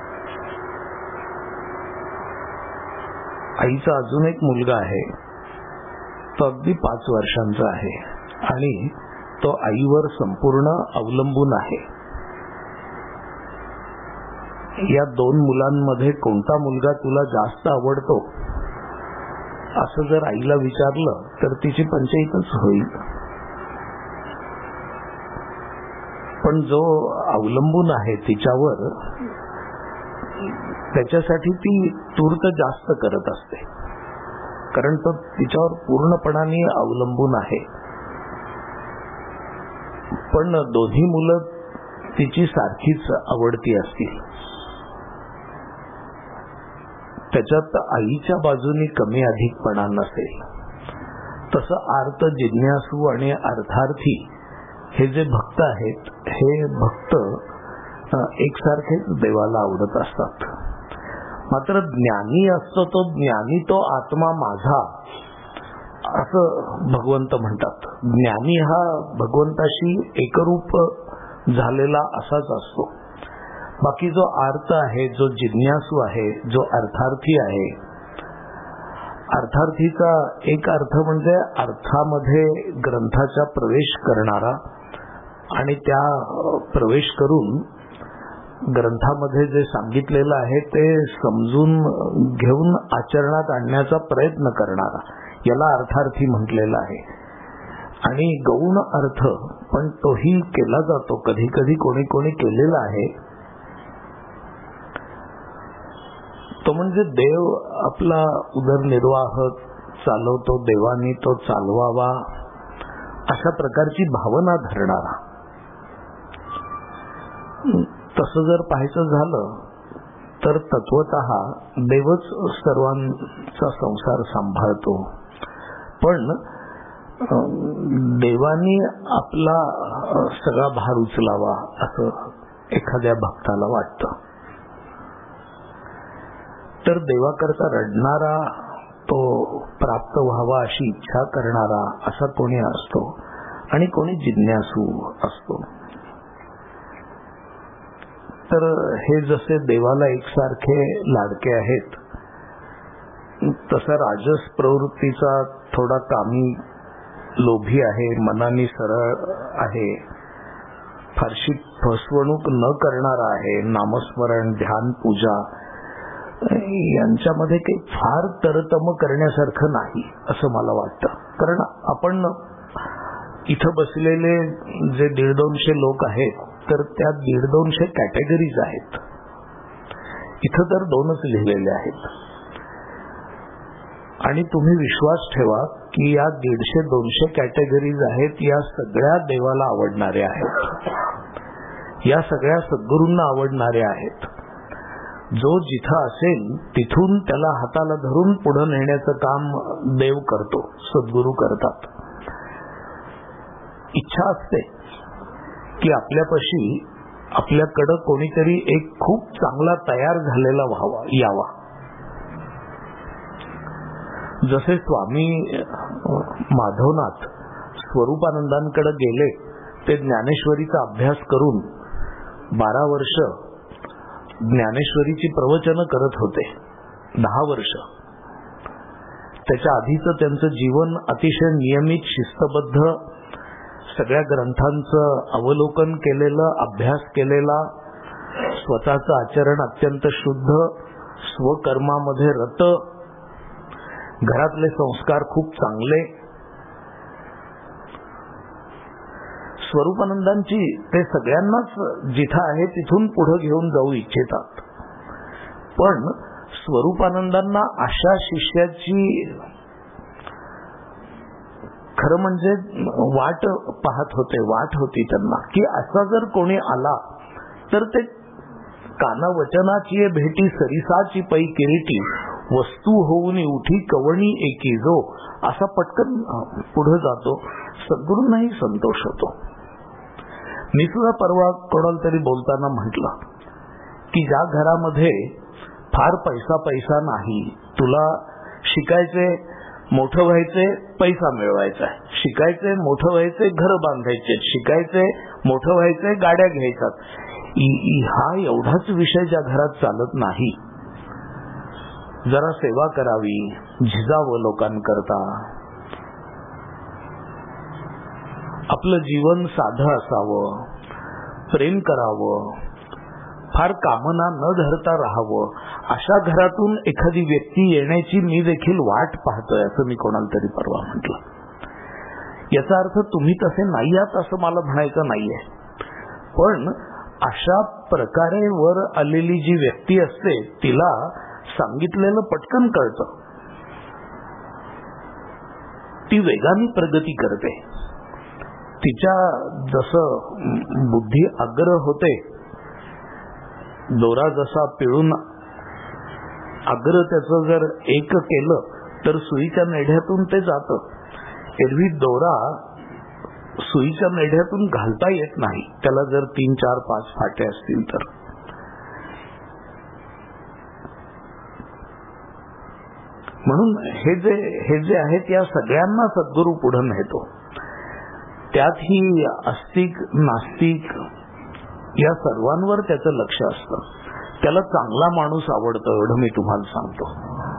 आईचा अजून एक मुलगा आहे, तो अगदी पाच वर्षांचा आहे आणि तो आईवर संपूर्ण अवलंबून आहे. या दोन मुलांमध्ये कोणता मुलगा तुला जास्त आवडतो असं जर आईला विचारलं तर तिची पंचायतच होईल. पण जो अवलंबून आहे तिच्यावर, त्याच्यासाठी ती तूर्त जास्त करत असते, कारण तो तिच्यावर पूर्णपणाने अवलंबून आहे. पण दोन्ही मुलं तिची सारखीच आवडती असतील. त्याच्यात आईच्या बाजूने कमी अधिकपणा नसेल. तसं अर्थ जिज्ञासू आणि अर्थार्थी हे जे भक्त आहेत, हे भक्त एकसारखेच देवाला आवडत असतात. मात्र ज्ञानी असतो तो ज्ञानी तो आत्मा माझा असं भगवंत म्हणतात. ज्ञानी हा भगवंताशी एकरूप झालेला असाच असतो. बाकी जो अर्थ आहे, जो जिज्ञासू आहे, जो अर्थार्थी आहे, अर्थार्थीचा एक अर्थ म्हणजे अर्थामध्ये ग्रंथाचा प्रवेश करणारा आणि त्या प्रवेश करून ग्रंथामध्ये जे सांगितलेलं आहे ते समजून घेऊन आचरणात आणण्याचा प्रयत्न करणारा, याला अर्थार्थी म्हटलेलं आहे. आणि गौण अर्थ पण तोही केला जातो, कधी कधी कोणी कोणी केलेला आहे. तो म्हणजे देव आपला उदरनिर्वाह चालवतो, देवानी तो चालवावा अशा प्रकारची भावना धरणारा. तसं जर पाहायचं झालं तर तत्वतः देवच सर्वांचा संसार सांभाळतो. पण देवानी आपला सगळा भार उचलावा असं एखाद्या भक्ताला वाटतं. तर देवाकरता रडणारा, तो प्राप्त व्हावा अशी इच्छा करणारा असा कोणी असतो आणि कोणी जिज्ञासू असतो. तर हे जसे देवाला एकसारखे लाडके आहेत, तसा राजस प्रवृत्तीचा थोडा कामी, लोभी आहे, मनाने सरळ आहे, फारशी फसवणूक न करणारा आहे, नामस्मरण, ध्यान, पूजा यांच्यामध्ये काही फार तरतम करण्यासारखं नाही असं मला वाटतं. कारण आपण इथं बसलेले जे दीड दोनशे लोक आहेत तर त्या दीड दोनशे कॅटेगरीज आहेत. इथं तर दोनच लिहिलेले आहेत. आणि तुम्ही विश्वास ठेवा की या दीडशे दोनशे कॅटेगरीज आहेत, या सगळ्या देवाला आवडणाऱ्या आहेत, या सगळ्या सद्गुरूंना आवडणाऱ्या आहेत. जो जिथं असेल तिथून त्याला हाताला धरून पुढे नेण्याचं काम देव करतो, सद्गुरू करतात. इच्छा असते की आपल्यापाशी आपल्याकडं कोणीतरी एक खूप चांगला तयार झालेला व्हावा, यावा. जसे स्वामी माधवनाथ स्वरूपानंदांकडे गेले, ते ज्ञानेश्वरीचा अभ्यास करून बारा वर्ष ज्ञानेश्वरीची प्रवचनं करत होते, दहा वर्ष. त्याच्या आधीचं त्यांचं जीवन अतिशय नियमित, शिस्तबद्ध, सगळ्या ग्रंथांचं अवलोकन केलेलं, अभ्यास केलेला, स्वतःचं आचरण अत्यंत शुद्ध, स्वकर्मामध्ये रत, घरातले संस्कार खूप चांगले. स्वरूपानंदांची ते सगळ्यांनाच जिथं आहे तिथून पुढे घेऊन जाऊ इच्छितात. पण स्वरूपानंदांना अशा शिष्याची खरं म्हणजे वाट पाहत होते, वाट होती त्यांना की असा जर कोणी आला तर ते काना वचनाची भेटी सरिसाची पै किरीटी, वस्तू होऊन उठी कवणी एकी जो, असा पटकन पुढे जातो. सद्गुरूंनाही संतोष होतो. मी सुद्धा परवा कोणाला तरी बोलताना म्हटलं की ज्या घरामध्ये फार पैसा पैसा नाही, तुला शिकायचे, मोठं व्हायचे, पैसा मिळवायचा आहे, शिकायचे, मोठं व्हायचे, घर बांधायचे, शिकायचे, मोठं व्हायचे, गाड्या घ्यायच्यात, हा एवढाच विषय ज्या घरात चालत नाही, जरा सेवा करावी, झिजावं लोकांकरता, आपलं जीवन साधं असावं, प्रेम करावं, फार कामना न धरता राहावं, अशा घरातून एखादी व्यक्ती येण्याची मी देखील वाट पाहतोय असं मी कोणाला तरी परवा म्हटलं. याचा अर्थ तुम्ही तसे नाही आहात असं मला म्हणायचं नाहीये. पण अशा प्रकारे वर आलेली जी व्यक्ती असते तिला सांगितलेलं पटकन कळतं, ती वेगाने प्रगती करते. तिच्या जसं बुद्धी अग्र होते, दोरा जसा पिळून अग्र त्याचं जर एक केलं तर सुईच्या मेढ्यातून ते जातं. एरवी दोरा सुईच्या मेढ्यातून घालता येत नाही, त्याला जर तीन चार पाच फाटे असतील तर. म्हणून हे जे हे जे आहेत या सगळ्यांना सद्गुरू पुढे नेतो. त्यातही आस्तिक नास्तिक या सर्वांवर त्याचं लक्ष असतं. त्याला चांगला माणूस आवडतो एवढं मी तुम्हाला सांगतो.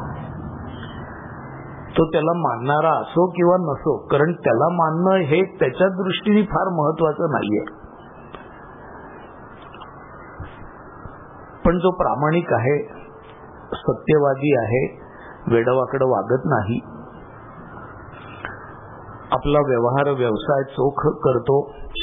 तो त्याला मानणारा असो किंवा नसो, कारण त्याला मानणं हे त्याच्या दृष्टीने फार महत्वाचं नाहीये. पण जो प्रामाणिक आहे, सत्यवादी आहे, वेडवाकडं वागत नाही, आपला व्यवहार व्यवसाय चोख करतो,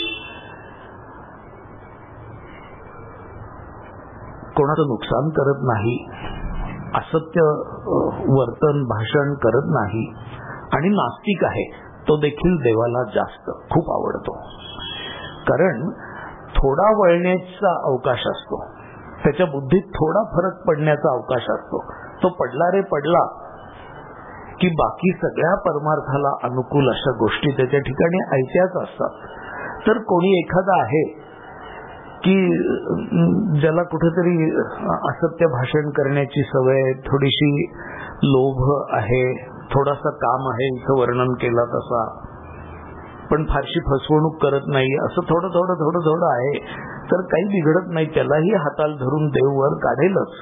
कोणाचं नुकसान करत नाही, असत्य वर्तन भाषण करत नाही, आणि नास्तिक आहे, तो देखील देवाला जास्त खूप आवडतो. कारण थोडा वळण्याचा अवकाश असतो, त्याच्या बुद्धीत थोडा फरक पडण्याचा अवकाश असतो. तो पडला रे पडला की बाकी सगळ्या परमार्थाला अनुकूल अशा गोष्टी त्याच्या ठिकाणी ऐत्याच असतात. तर कोणी एखादा आहे की ज्याला कुठेतरी असत्य भाषण करण्याची सवय, थोडीशी लोभ आहे, थोडासा काम आहे इथं वर्णन केला तसा, पण फारशी फसवणूक करत नाही, असं थोडं थोडं थोडं थोडं आहे, तर काही बिघडत नाही, त्यालाही हाताला धरून देव वर काढेलच.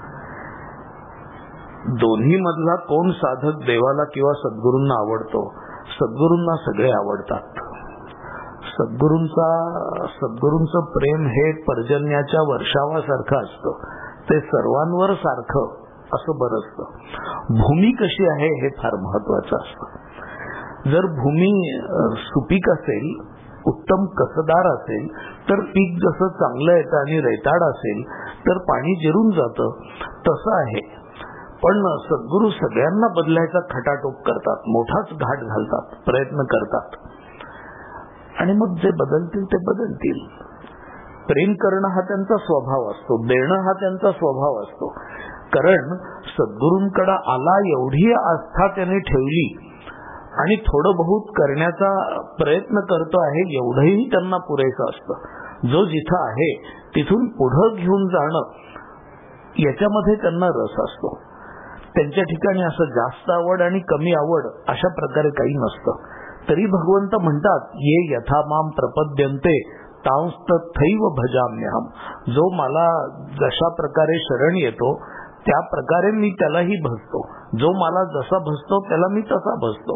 दोन्ही मधला कोण साधक देवाला किंवा सद्गुरूंना आवडतो? सद्गुरूंना सगळे आवडतात. सद्गुरूंचा सद्गुरूंचं प्रेम हे पर्जन्याच्या वर्षावासारखं असतं, ते सर्वांवर सारखं असं बरसतं. भूमी कशी आहे हे फार महत्वाचं असतं. जर भूमी सुपीक असेल, उत्तम कसदार असेल, तर पीक जसं चांगलं येतं, आणि रेताड असेल तर पाणी जिरून जातं. तसं आहे. पण सद्गुरू सगळ्यांना बदलायचा खटाटोप करतात, मोठाच घाट घालतात, प्रयत्न करतात, आणि मग जे बदलतील ते बदलतील. प्रेम करणं हा त्यांचा स्वभाव असतो, देणं हा त्यांचा स्वभाव असतो. कारण सद्गुरूंकडे आला एवढी आस्था त्याने ठेवली आणि थोडं बहुत करण्याचा प्रयत्न करतो आहे एवढंही त्यांना पुरेसं असतं. जो जिथं आहे तिथून पुढं घेऊन जाणं याच्यामध्ये त्यांना रस असतो. त्यांच्या ठिकाणी असं जास्त आवड आणि कमी आवड अशा प्रकारे काही नसतं. तरी भगवंत म्हणतात, ये यथामाम प्रपद्यन्ते तांस्तथैव भजाम्यहम. जो मला जशा प्रकारे शरण येतो त्या प्रकारे मी त्यालाही भजतो, जो मला जसा भजतो त्याला मी तसा भजतो.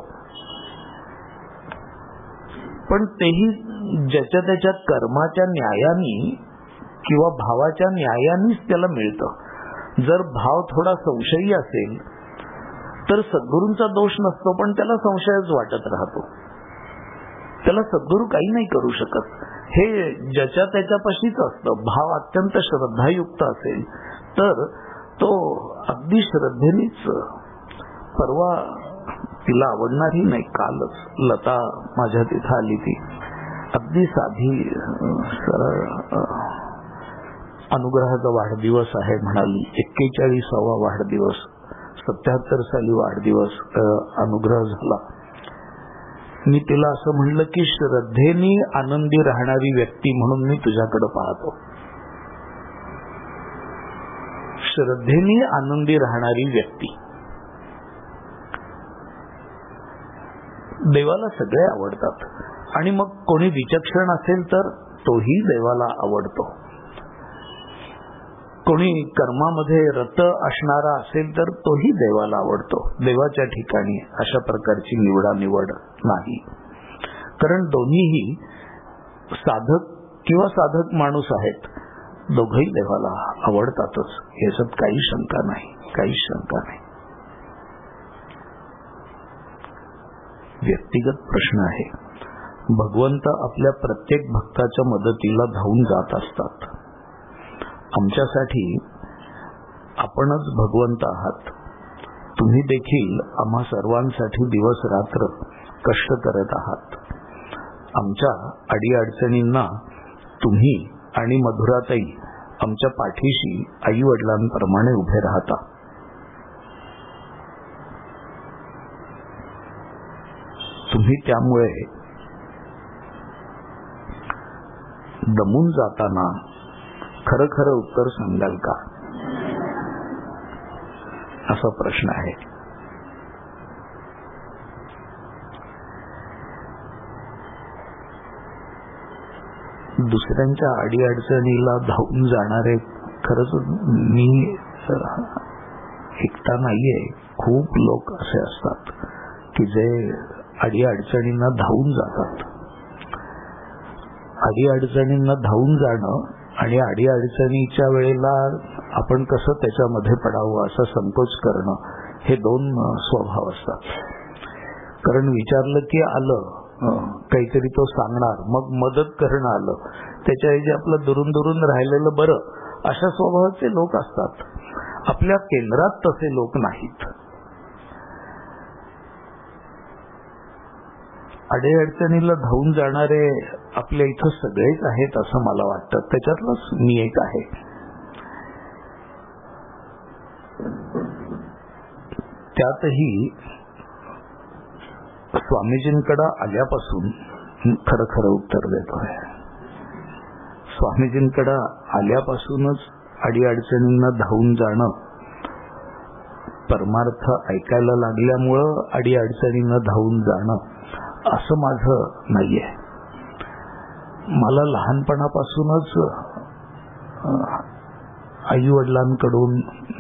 पण तेही ज्याच्या त्याच्या कर्माच्या न्यायाने किंवा भावाच्या न्यायानेच त्याला मिळतं. जर भाव थोडा संशयी असेल तर सद्गुरूंचा दोष नसतो, पण त्याला संशयच वाटत राहतो. त्याला सद्गुरू काही नाही करू शकत. हे ज्याच्या त्याच्यापाशीच असतं. भाव अत्यंत श्रद्धायुक्त असेल तर तो अगदी श्रद्धेनेच. परवा तिला आवडणारी नाही, कालच लता माझ्या तिथं आली, ती अगदी साधी सरळ अनुग्रहाचा वाढदिवस आहे म्हणाली. एक्केचाळीसावा वाढदिवस, सत्याहत्तर साली वाढदिवस अनुग्रह झाला. मी तिला असं म्हणलं की श्रद्धेने आनंदी राहणारी व्यक्ती म्हणून मी तुझ्याकडे पाहतो. श्रद्धेने आनंदी राहणारी व्यक्ती. देवाला सगळे आवडतात, आणि मग कोणी विचक्षण असेल तर तोही देवाला आवडतो. कोणी कर्मामध्ये रत असणारा असेल तर तोही देवाला आवडतो. देवाच्या ठिकाणी अशा प्रकारची निवडानिवड नाही. कारण दोन्हीही साधक किंवा साधक माणूस आहेत, दोघंही देवाला आवडतातच, याच्यात काही शंका नाही, काही शंका नाही. व्यक्तिगत प्रश्न आहे. भगवंत आपल्या प्रत्येक भक्ताच्या मदतीला धावून जात असतात. आमच्यासाठी आपणच भगवंत आहात. तुम्ही देखील आम्हा सर्वांसाठी दिवस रात्र कष्ट करत आहात. आमच्या अडीअडचणींना तुम्ही आणि मधुराताई आमच्या पाठीशी आई वडिलांप्रमाणे उभे राहता. तुम्ही त्यामुळे दमून जाताना खरं खरं उत्तर सांगाल का, असा प्रश्न आहे. दुसऱ्यांच्या अडीअडचणीला धावून जाणारे खरंच मी एकटा नाहीये. खूप लोक असे असतात की जे अडीअडचणींना धावून जातात. अडीअडचणींना धावून जाणं आणि अडीअडचणीच्या वेळेला आपण कसं त्याच्यामध्ये पडावं असा संकोच करणं हे दोन स्वभाव असतात. कारण विचारलं की आलं काहीतरी तो सांगणार, मग मदत करणं आलं, त्याच्याऐवजी आपलं दुरून दुरून राहिलेलं बरं, अशा स्वभावाचे लोक असतात. आपल्या केंद्रात तसे लोक नाहीत. अडीअडचणीला धावून जाणारे आपल्या इथं सगळेच आहेत असं मला वाटतं. त्याच्यातलंच मी एक आहे. त्यातही स्वामीजींकडे आल्यापासून खरं खरं उत्तर देतोय. स्वामीजींकडे आल्यापासूनच अडीअडचणींना धावून जाणं, परमार्थ ऐकायला लागल्यामुळं अडीअडचणींना धावून जाणं असं माझं नाहीये. मला लहानपणापासूनच आई वडिलांकडून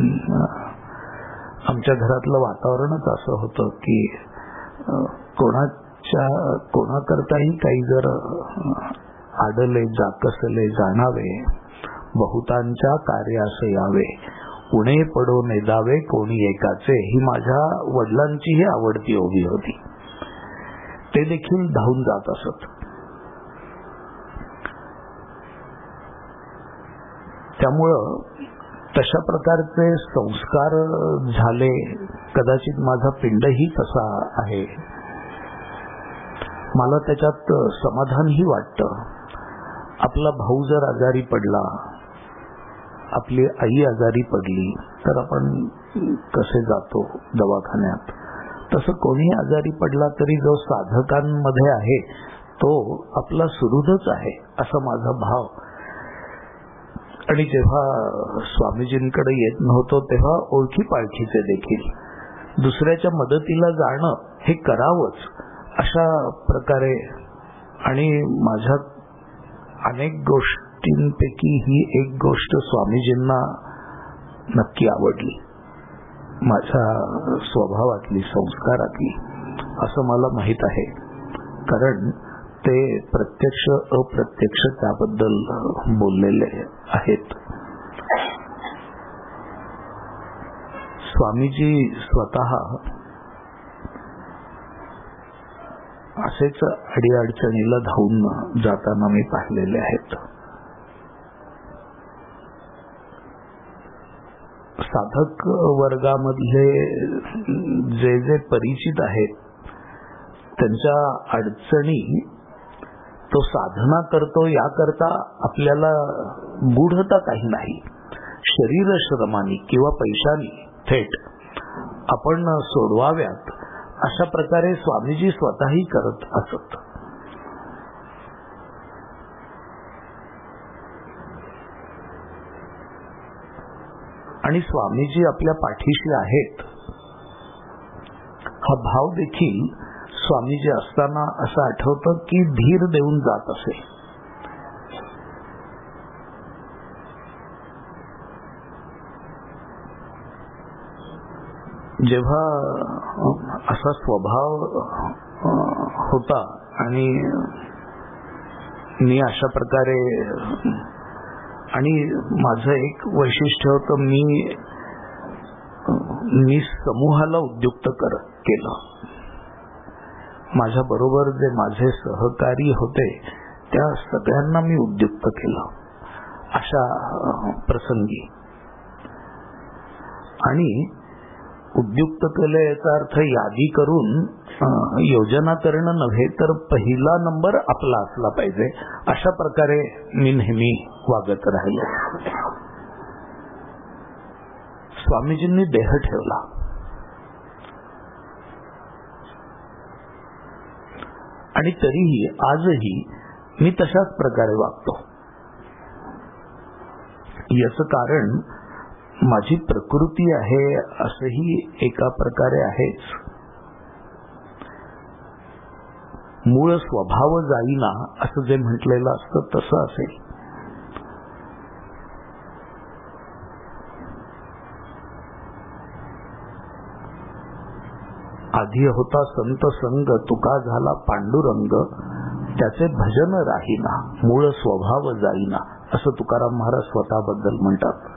आमच्या घरातलं वातावरणच असं होतं की कोणाच्या कोणाकरताही काही जर आडले जाकसले जाणावे, बहुतांच्या कार्यास यावे, उणे पडो नेदावे कोणी एकाचे, ही माझ्या वडिलांचीही आवडती ओवी होती. ते देखील धावून जात असत. त्यामुळं तशा प्रकारचे संस्कार झाले. कदाचित माझा पिंडही तसा आहे. मला त्याच्यात समाधानही वाटतं. आपला भाऊ जर आजारी पडला, आपली आई आजारी पडली तर आपण कसे जातो दवाखान्यात, तसं कोणी आजारी पडला तरी जो साधकांमध्ये आहे तो आपला सुहृदच आहे असा माझा भाव. आणि जेव्हा स्वामीजींकडे येत नव्हतो तेव्हा ओळखी पाळखीचे देखील दुसऱ्याच्या मदतीला जाणं हे करावंच अशा प्रकारे. आणि माझ्या अनेक गोष्टींपैकी ही एक गोष्ट स्वामीजींना नक्की आवडली, माझ्या स्वभावातली, संस्कारातली, असं मला माहित आहे. कारण ते प्रत्यक्ष अप्रत्यक्ष त्याबद्दल बोललेले आहेत. स्वामीजी स्वतः असेच अडीअडचणीला धावून जाताना मी पाहिलेले आहेत. साधक वर्गामधले जे जे परिचित आहेत त्यांच्या अडचणी तो साधना करतो याकरता आपल्याला गूढता काही नाही. शरीर श्रमानी किंवा पैशानी थेट आपण सोडवाव्यात अशा प्रकारे स्वामीजी स्वतःही करत असत. आणि स्वामीजी आपल्या पाठीशी आहेत हा भाव देखील स्वामीजी असताना असं आठवतं की धीर देऊन जात असे. जेव्हा असा स्वभाव होता आणि मी अशा प्रकारे, आणि माझं एक वैशिष्ट्य होतं, मी मी समूहाला उद्युक्त कर केलं. माझ्या बरोबर जे माझे सहकारी होते त्या सगळ्यांना मी उद्युक्त केलं अशा प्रसंगी. आणि उद्युक्त केलं याचा अर्थ यादी करून योजना करणं नव्हे, तर पहिला नंबर आपला असला पाहिजे अशा प्रकारे मी नेहमी वागत राहिलो. स्वामीजींनी देह ठेवला आणि तरीही आजही मी तशाच प्रकारे वागतो. याचं कारण माझी प्रकृती आहे असंही एका प्रकारे आहेच. मूळ स्वभाव जाईना असं जे म्हटलेलं असतं तसं असेल. आधी होता संत संग तुका झाला पांडुरंग, त्याचे भजन राहीना मूळ स्वभाव जाईना असं तुकाराम महाराज स्वतःबद्दल म्हणतात.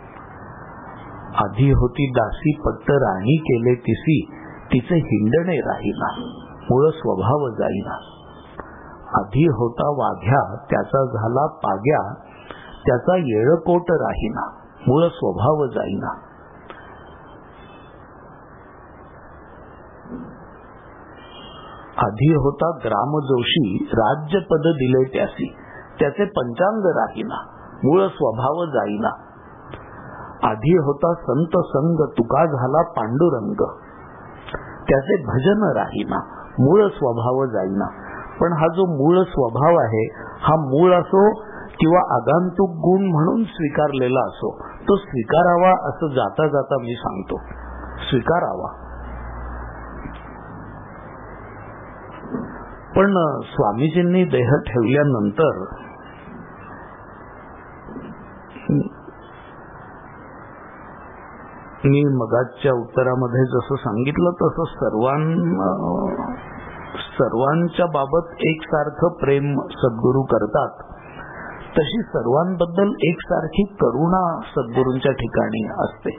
आधी होती दासी पट्ट राणी केले तिसी, तिचे हिंडणे राहीना मूळ स्वभाव जाईना. आधी होता वाघ्या त्याचा झाला पाग्या, त्याचा येळकोट राहीना मूळ स्वभाव जाईना. आधी होता ग्राम जोशी राज्यपद दिले त्यासी, त्याचे पंचांग राहीना मूळ स्वभाव जाईना. आधी होता संत संग तुका झाला पांडुरंग, त्याचे भजन राहीना मूळ स्वभाव जाईना. पण हा जो मूळ स्वभाव आहे हा मूळ असो किंवा आगंतुक गुण म्हणून स्वीकारलेला असो, तो स्वीकारावा असं जाता जाता मी सांगतो. स्वीकारावा. पण स्वामीजींनी देह ठेवल्यानंतर मी मगाच्या उत्तरामध्ये जसं सांगितलं तसं सर्वां सर्वांच्या बाबत एकसारखं प्रेम सद्गुरू करतात, तशी सर्वांबद्दल एकसारखी करुणा सद्गुरूंच्या ठिकाणी असते.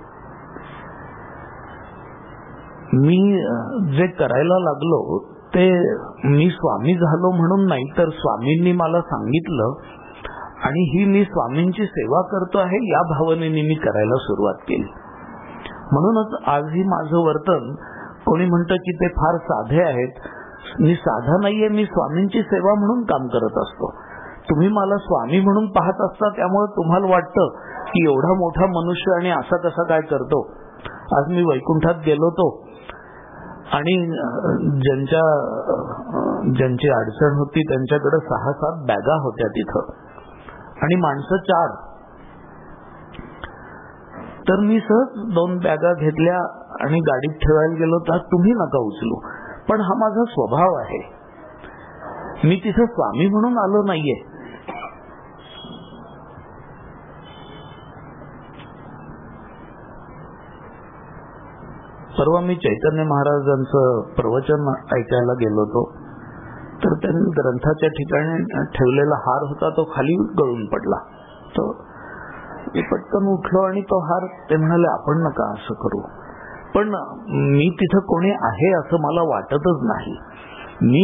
मी जे करायला लागलो ते मी स्वामी झालो म्हणून नाही, तर स्वामींनी मला सांगितलं आणि ही मी स्वामींची सेवा करतो आहे या भावनेने मी करायला सुरुवात केली. म्हणूनच आजही माझं वर्तन कोणी म्हणतं की ते फार साधे आहेत. मी साधा नाहीये, मी स्वामींची सेवा म्हणून काम करत असतो. तुम्ही मला स्वामी म्हणून पाहत असता, त्यामुळे तुम्हाला वाटतं की एवढा मोठा मनुष्य आणि असा कसा काय करतो. आज मी वैकुंठात गेलो तो आणि ज्यांच्या ज्यांची अडचण होती त्यांच्याकडे सहा सात बॅगा होत्या तिथं आणि माणसं चार. तर मी सहज दोन बॅगा घेतल्या आणि गाडीत ठेवायला गेलो. तर तुम्ही नका उचलू, पण हा माझा स्वभाव आहे. मी तिथं स्वामी म्हणून आलो नाहीये. परवा मी चैतन्य महाराजांचं प्रवचन ऐकायला गेलो होतो, तर त्यांनी ग्रंथाच्या ठिकाणी ठेवलेला हार होता तो खाली गळून पडला. तो मी पटकन उठलो आणि तो हार, ते म्हणाले आपण नका असं करू. पण मी तिथं कोणी आहे असं मला वाटतच नाही. मी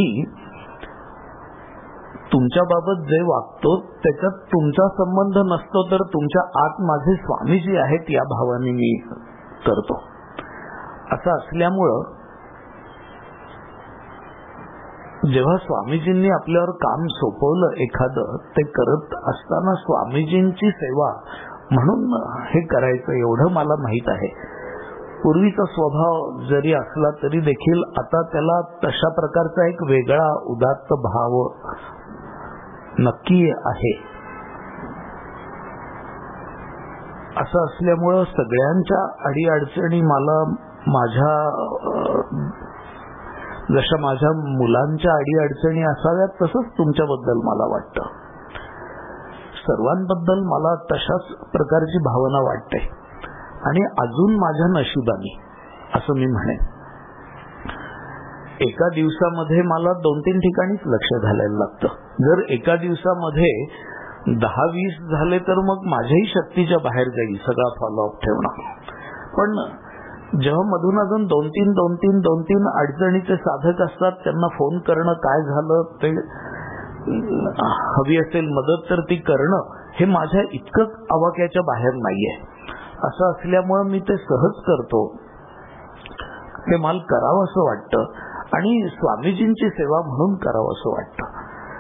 तुमच्या बाबत जे वागतो त्याच्यात तुमचा संबंध नसतो, तर तुमच्या आत माझे स्वामीजी आहेत या भावाने मी करतो. असं असल्यामुळं जेव्हा स्वामीजींनी आपल्यावर काम सोपवलं एखादं, ते करत असताना स्वामीजींची सेवा म्हणून हे करायचं एवढं मला माहित आहे. पूर्वीचा स्वभाव जरी असला तरी देखील आता त्याला तशा प्रकारचा एक वेगळा उदात्त भाव नक्की आहे. असं असल्यामुळं सगळ्यांच्या अडीअडचणी मला माझ्या जशा माझ्या मुलांच्या अडीअडचणी असाव्यात तसंच तुमच्याबद्दल मला वाटतं. सर्वांबद्दल मला तशाच प्रकारची भावना वाटते आणि अजून माझ्या नशिबाने असं मी म्हणेन. एका दिवसामध्ये मला दोन तीन ठिकाणीच लक्ष घालायला लागतं. जर एका दिवसामध्ये दहा वीस झाले तर मग माझ्याही शक्तीच्या बाहेर जाईल सगळा फॉलोअप ठेवणं. पण जेव्हा मधून अजून दोन तीन दोन तीन दोन तीन अडचणीचे साधक असतात, त्यांना फोन करणं, काय झालं ते हवी असेल मदत तर ती करणं, हे माझ्या इतकंच आवाक्याच्या बाहेर नाहीये. असं असल्यामुळं मी ते सहज करतो. ते मला करावं असं वाटतं आणि स्वामीजींची सेवा म्हणून करावं असं वाटतं.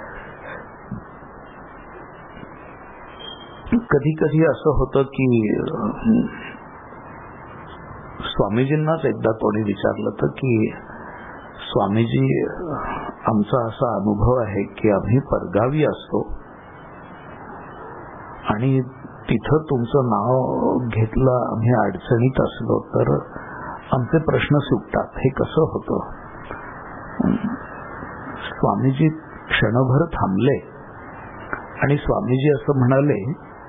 कधी कधी असं होतं की स्वामीजींनाच एकदा कोणी विचारलं तर की स्वामीजी, आमचा असा अनुभव आहे की आम्ही परगावी असतो आणि तिथं तुमचं नाव घेतलं, आम्ही अडचणीत असलो तर आमचे प्रश्न सुटतात, हे कसं होतं? स्वामीजी क्षणभर थांबले आणि स्वामीजी असं म्हणाले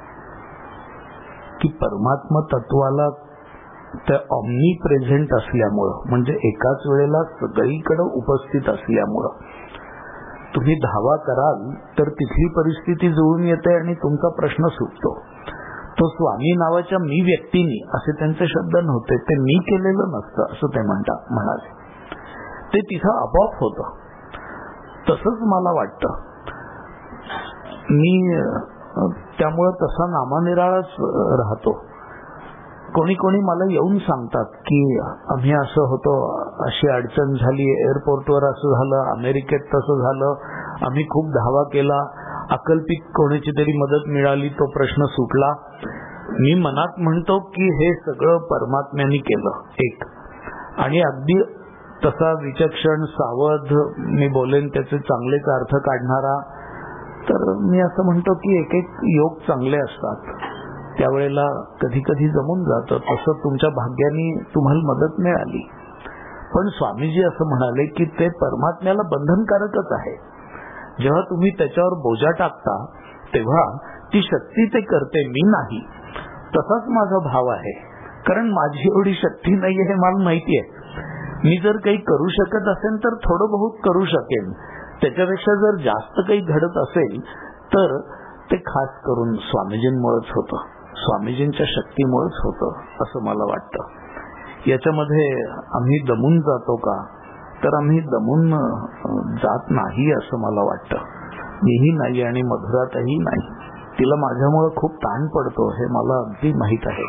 की परमात्मा तत्वाला त्या ऑमनी प्रेझेंट असल्यामुळं, म्हणजे एकाच वेळेला सगळीकडे उपस्थित असल्यामुळं तुम्ही धावा कराल तर तिथली परिस्थिती जुळून येते आणि तुमचा प्रश्न सुटतो. तो स्वामी नावाच्या मी व्यक्तीने, असे त्यांचे शब्द नव्हते, ते मी केलेलं नसतं असं ते म्हणतात म्हणाले, ते तिथं आपोआप होतं. तसंच मला वाटतं. मी त्यामुळं तसा नामानिराळाच राहतो. कोणी कोणी मला येऊन सांगतात की आम्ही असं होतो, अशी अडचण झाली, एअरपोर्टवर असं झालं, अमेरिकेत तसं झालं, आम्ही खूप धावा केला, अकल्पित कोणाची तरी मदत मिळाली, तो प्रश्न सुटला. मी मनात म्हणतो की हे सगळं परमात्म्याने केलं एक, आणि अगदी तसा विचक्षण सावध मी बोलेन त्याचे चांगलेच अर्थ काढणारा, तर मी असं म्हणतो की एक एक योग चांगले असतात, त्यावेळेला कधी कधी जमून जातं. तसं तुमच्या भाग्याने तुम्हाला मदत मिळाली. पण स्वामीजी असं म्हणाले की ते परमात्म्याला बंधनकारकच आहे. जेव्हा तुम्ही त्याच्यावर बोजा टाकता तेव्हा ती शक्ती ते करते, मी नाही. तसाच माझा भाव आहे, कारण माझी एवढी शक्ती नाहीये हे मला माहिती आहे. मी जर काही करू शकत असेल तर थोडं बहुत करू शकेन, त्याच्यापेक्षा जर जास्त काही घडत असेल तर ते खास करून स्वामीजींमुळेच होतं, स्वामीजींच्या शक्तीमुळेच होतं असं मला वाटतं. याच्यामध्ये आम्ही दमून जातो का, तर आम्ही दमून जात नाही असं मला वाटतं. मीही नाही आणि मधुरातही नाही. तिला माझ्यामुळे खूप ताण पडतो हे मला अगदी माहीत आहे.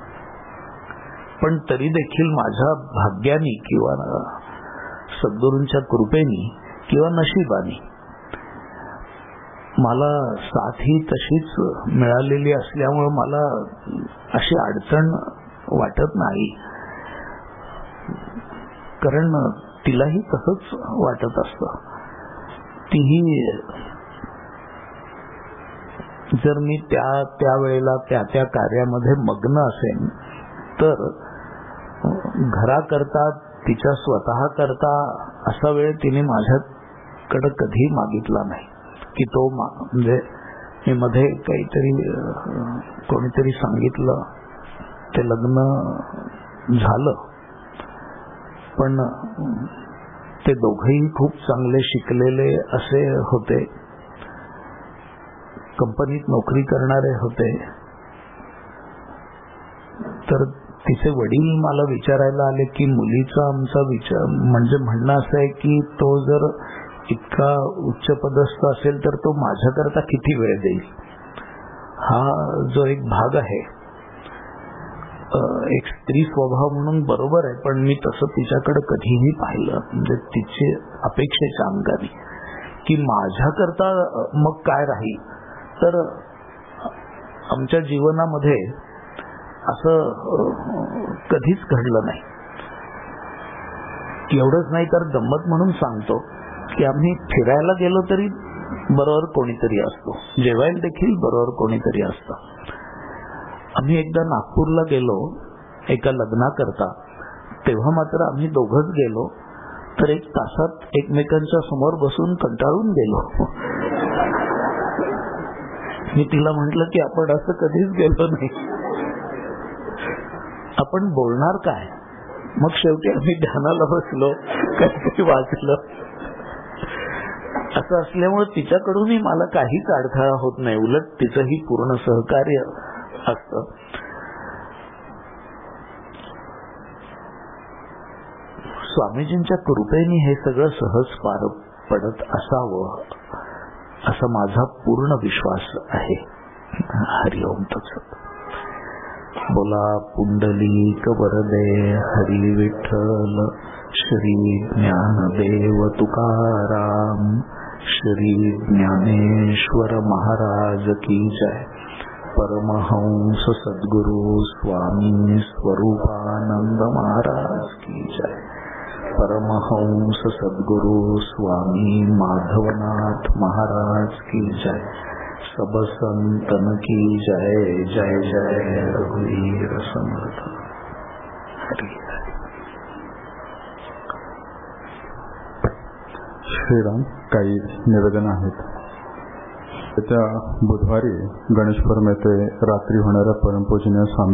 पण तरी देखील माझ्या भाग्याने किंवा सद्गुरूंच्या कृपेने किंवा नशिबाने मला साथ ही तशीच मिळालेली असल्यामुळे मला अशी अडचण वाटत नाही. कारण तिलाही तसंच वाटत असतं. तीही जर मी त्या त्यावेळेला त्या त्या कार्यामध्ये मग्न असेन तर घराकरता, तिच्या स्वतः करता असा वेळ तिने माझ्याकडे कधी मागितला नाही की तो म्हणजे मी मध्ये काहीतरी कोणीतरी सांगितलं, ते लग्न झालं, पण ते दोघेही खूप चांगले शिकलेले असे होते, कंपनीत नोकरी करणारे होते. तर तिचे वडील मला विचारायला आले की मुलीचा आमचा विचार म्हणजे म्हणणं असं आहे की तो जर इतका उच्च पदस्थ असेल तर तो माझ्याकरता किती वेळ देईल. हा जो एक भाग आहे, एक स्त्री स्वभाव म्हणून बरोबर आहे, पण मी तसं तिच्याकडे कधीही पाहिलं म्हणजे तिचे अपेक्षेच्या अंगाने की माझ्याकरता मग काय राहील. तर आमच्या जीवनामध्ये असं कधीच घडलं नाही. एवढंच नाही तर गंमत म्हणून सांगतो की आम्ही फिरायला गेलो तरी बरोबर कोणीतरी असतो, जेवायला देखील बरोबर कोणीतरी असतं. आम्ही एकदा नागपूरला गेलो एका लग्नाकरता, तेव्हा मात्र आम्ही दोघंच गेलो, तर एक तासात एकमेकांच्या समोर बसून कंटाळून गेलो. मी तिला म्हटलं की आपण असं कधीच गेलो नाही, आपण बोलणार काय. मग शेवटी आम्ही ध्यानाला बसलो, काहीतरी वाचलं. असं असल्यामुळे तिच्याकडूनही मला काहीच अडथळा होत नाही, उलट तिचंही पूर्ण सहकार्य असतं. स्वामीजींच्या कृपेने हे सगळं सहज पार पडत असावं असा माझा पूर्ण विश्वास आहे. हरिओम तत्सत. बोला पुंडलिक वरदे हरी विठ्ठल. श्री ज्ञानदेव तुकाराम. श्री ज्ञानेश्वर महाराज की जय. परमहंस सद्गुरु स्वामी स्वरूपानंद महाराज की जय. परमहंस सद्गुरु स्वामी माधवनाथ महाराज की जय. सब संतन की जय. जय जय रघुवीर समर्थ. हरि. श्रीराम, काही निवेदन आहेत. येत्या बुधवारी गणेशपुरम येथे रात्री होणाऱ्या परमपूजनीय स्वामी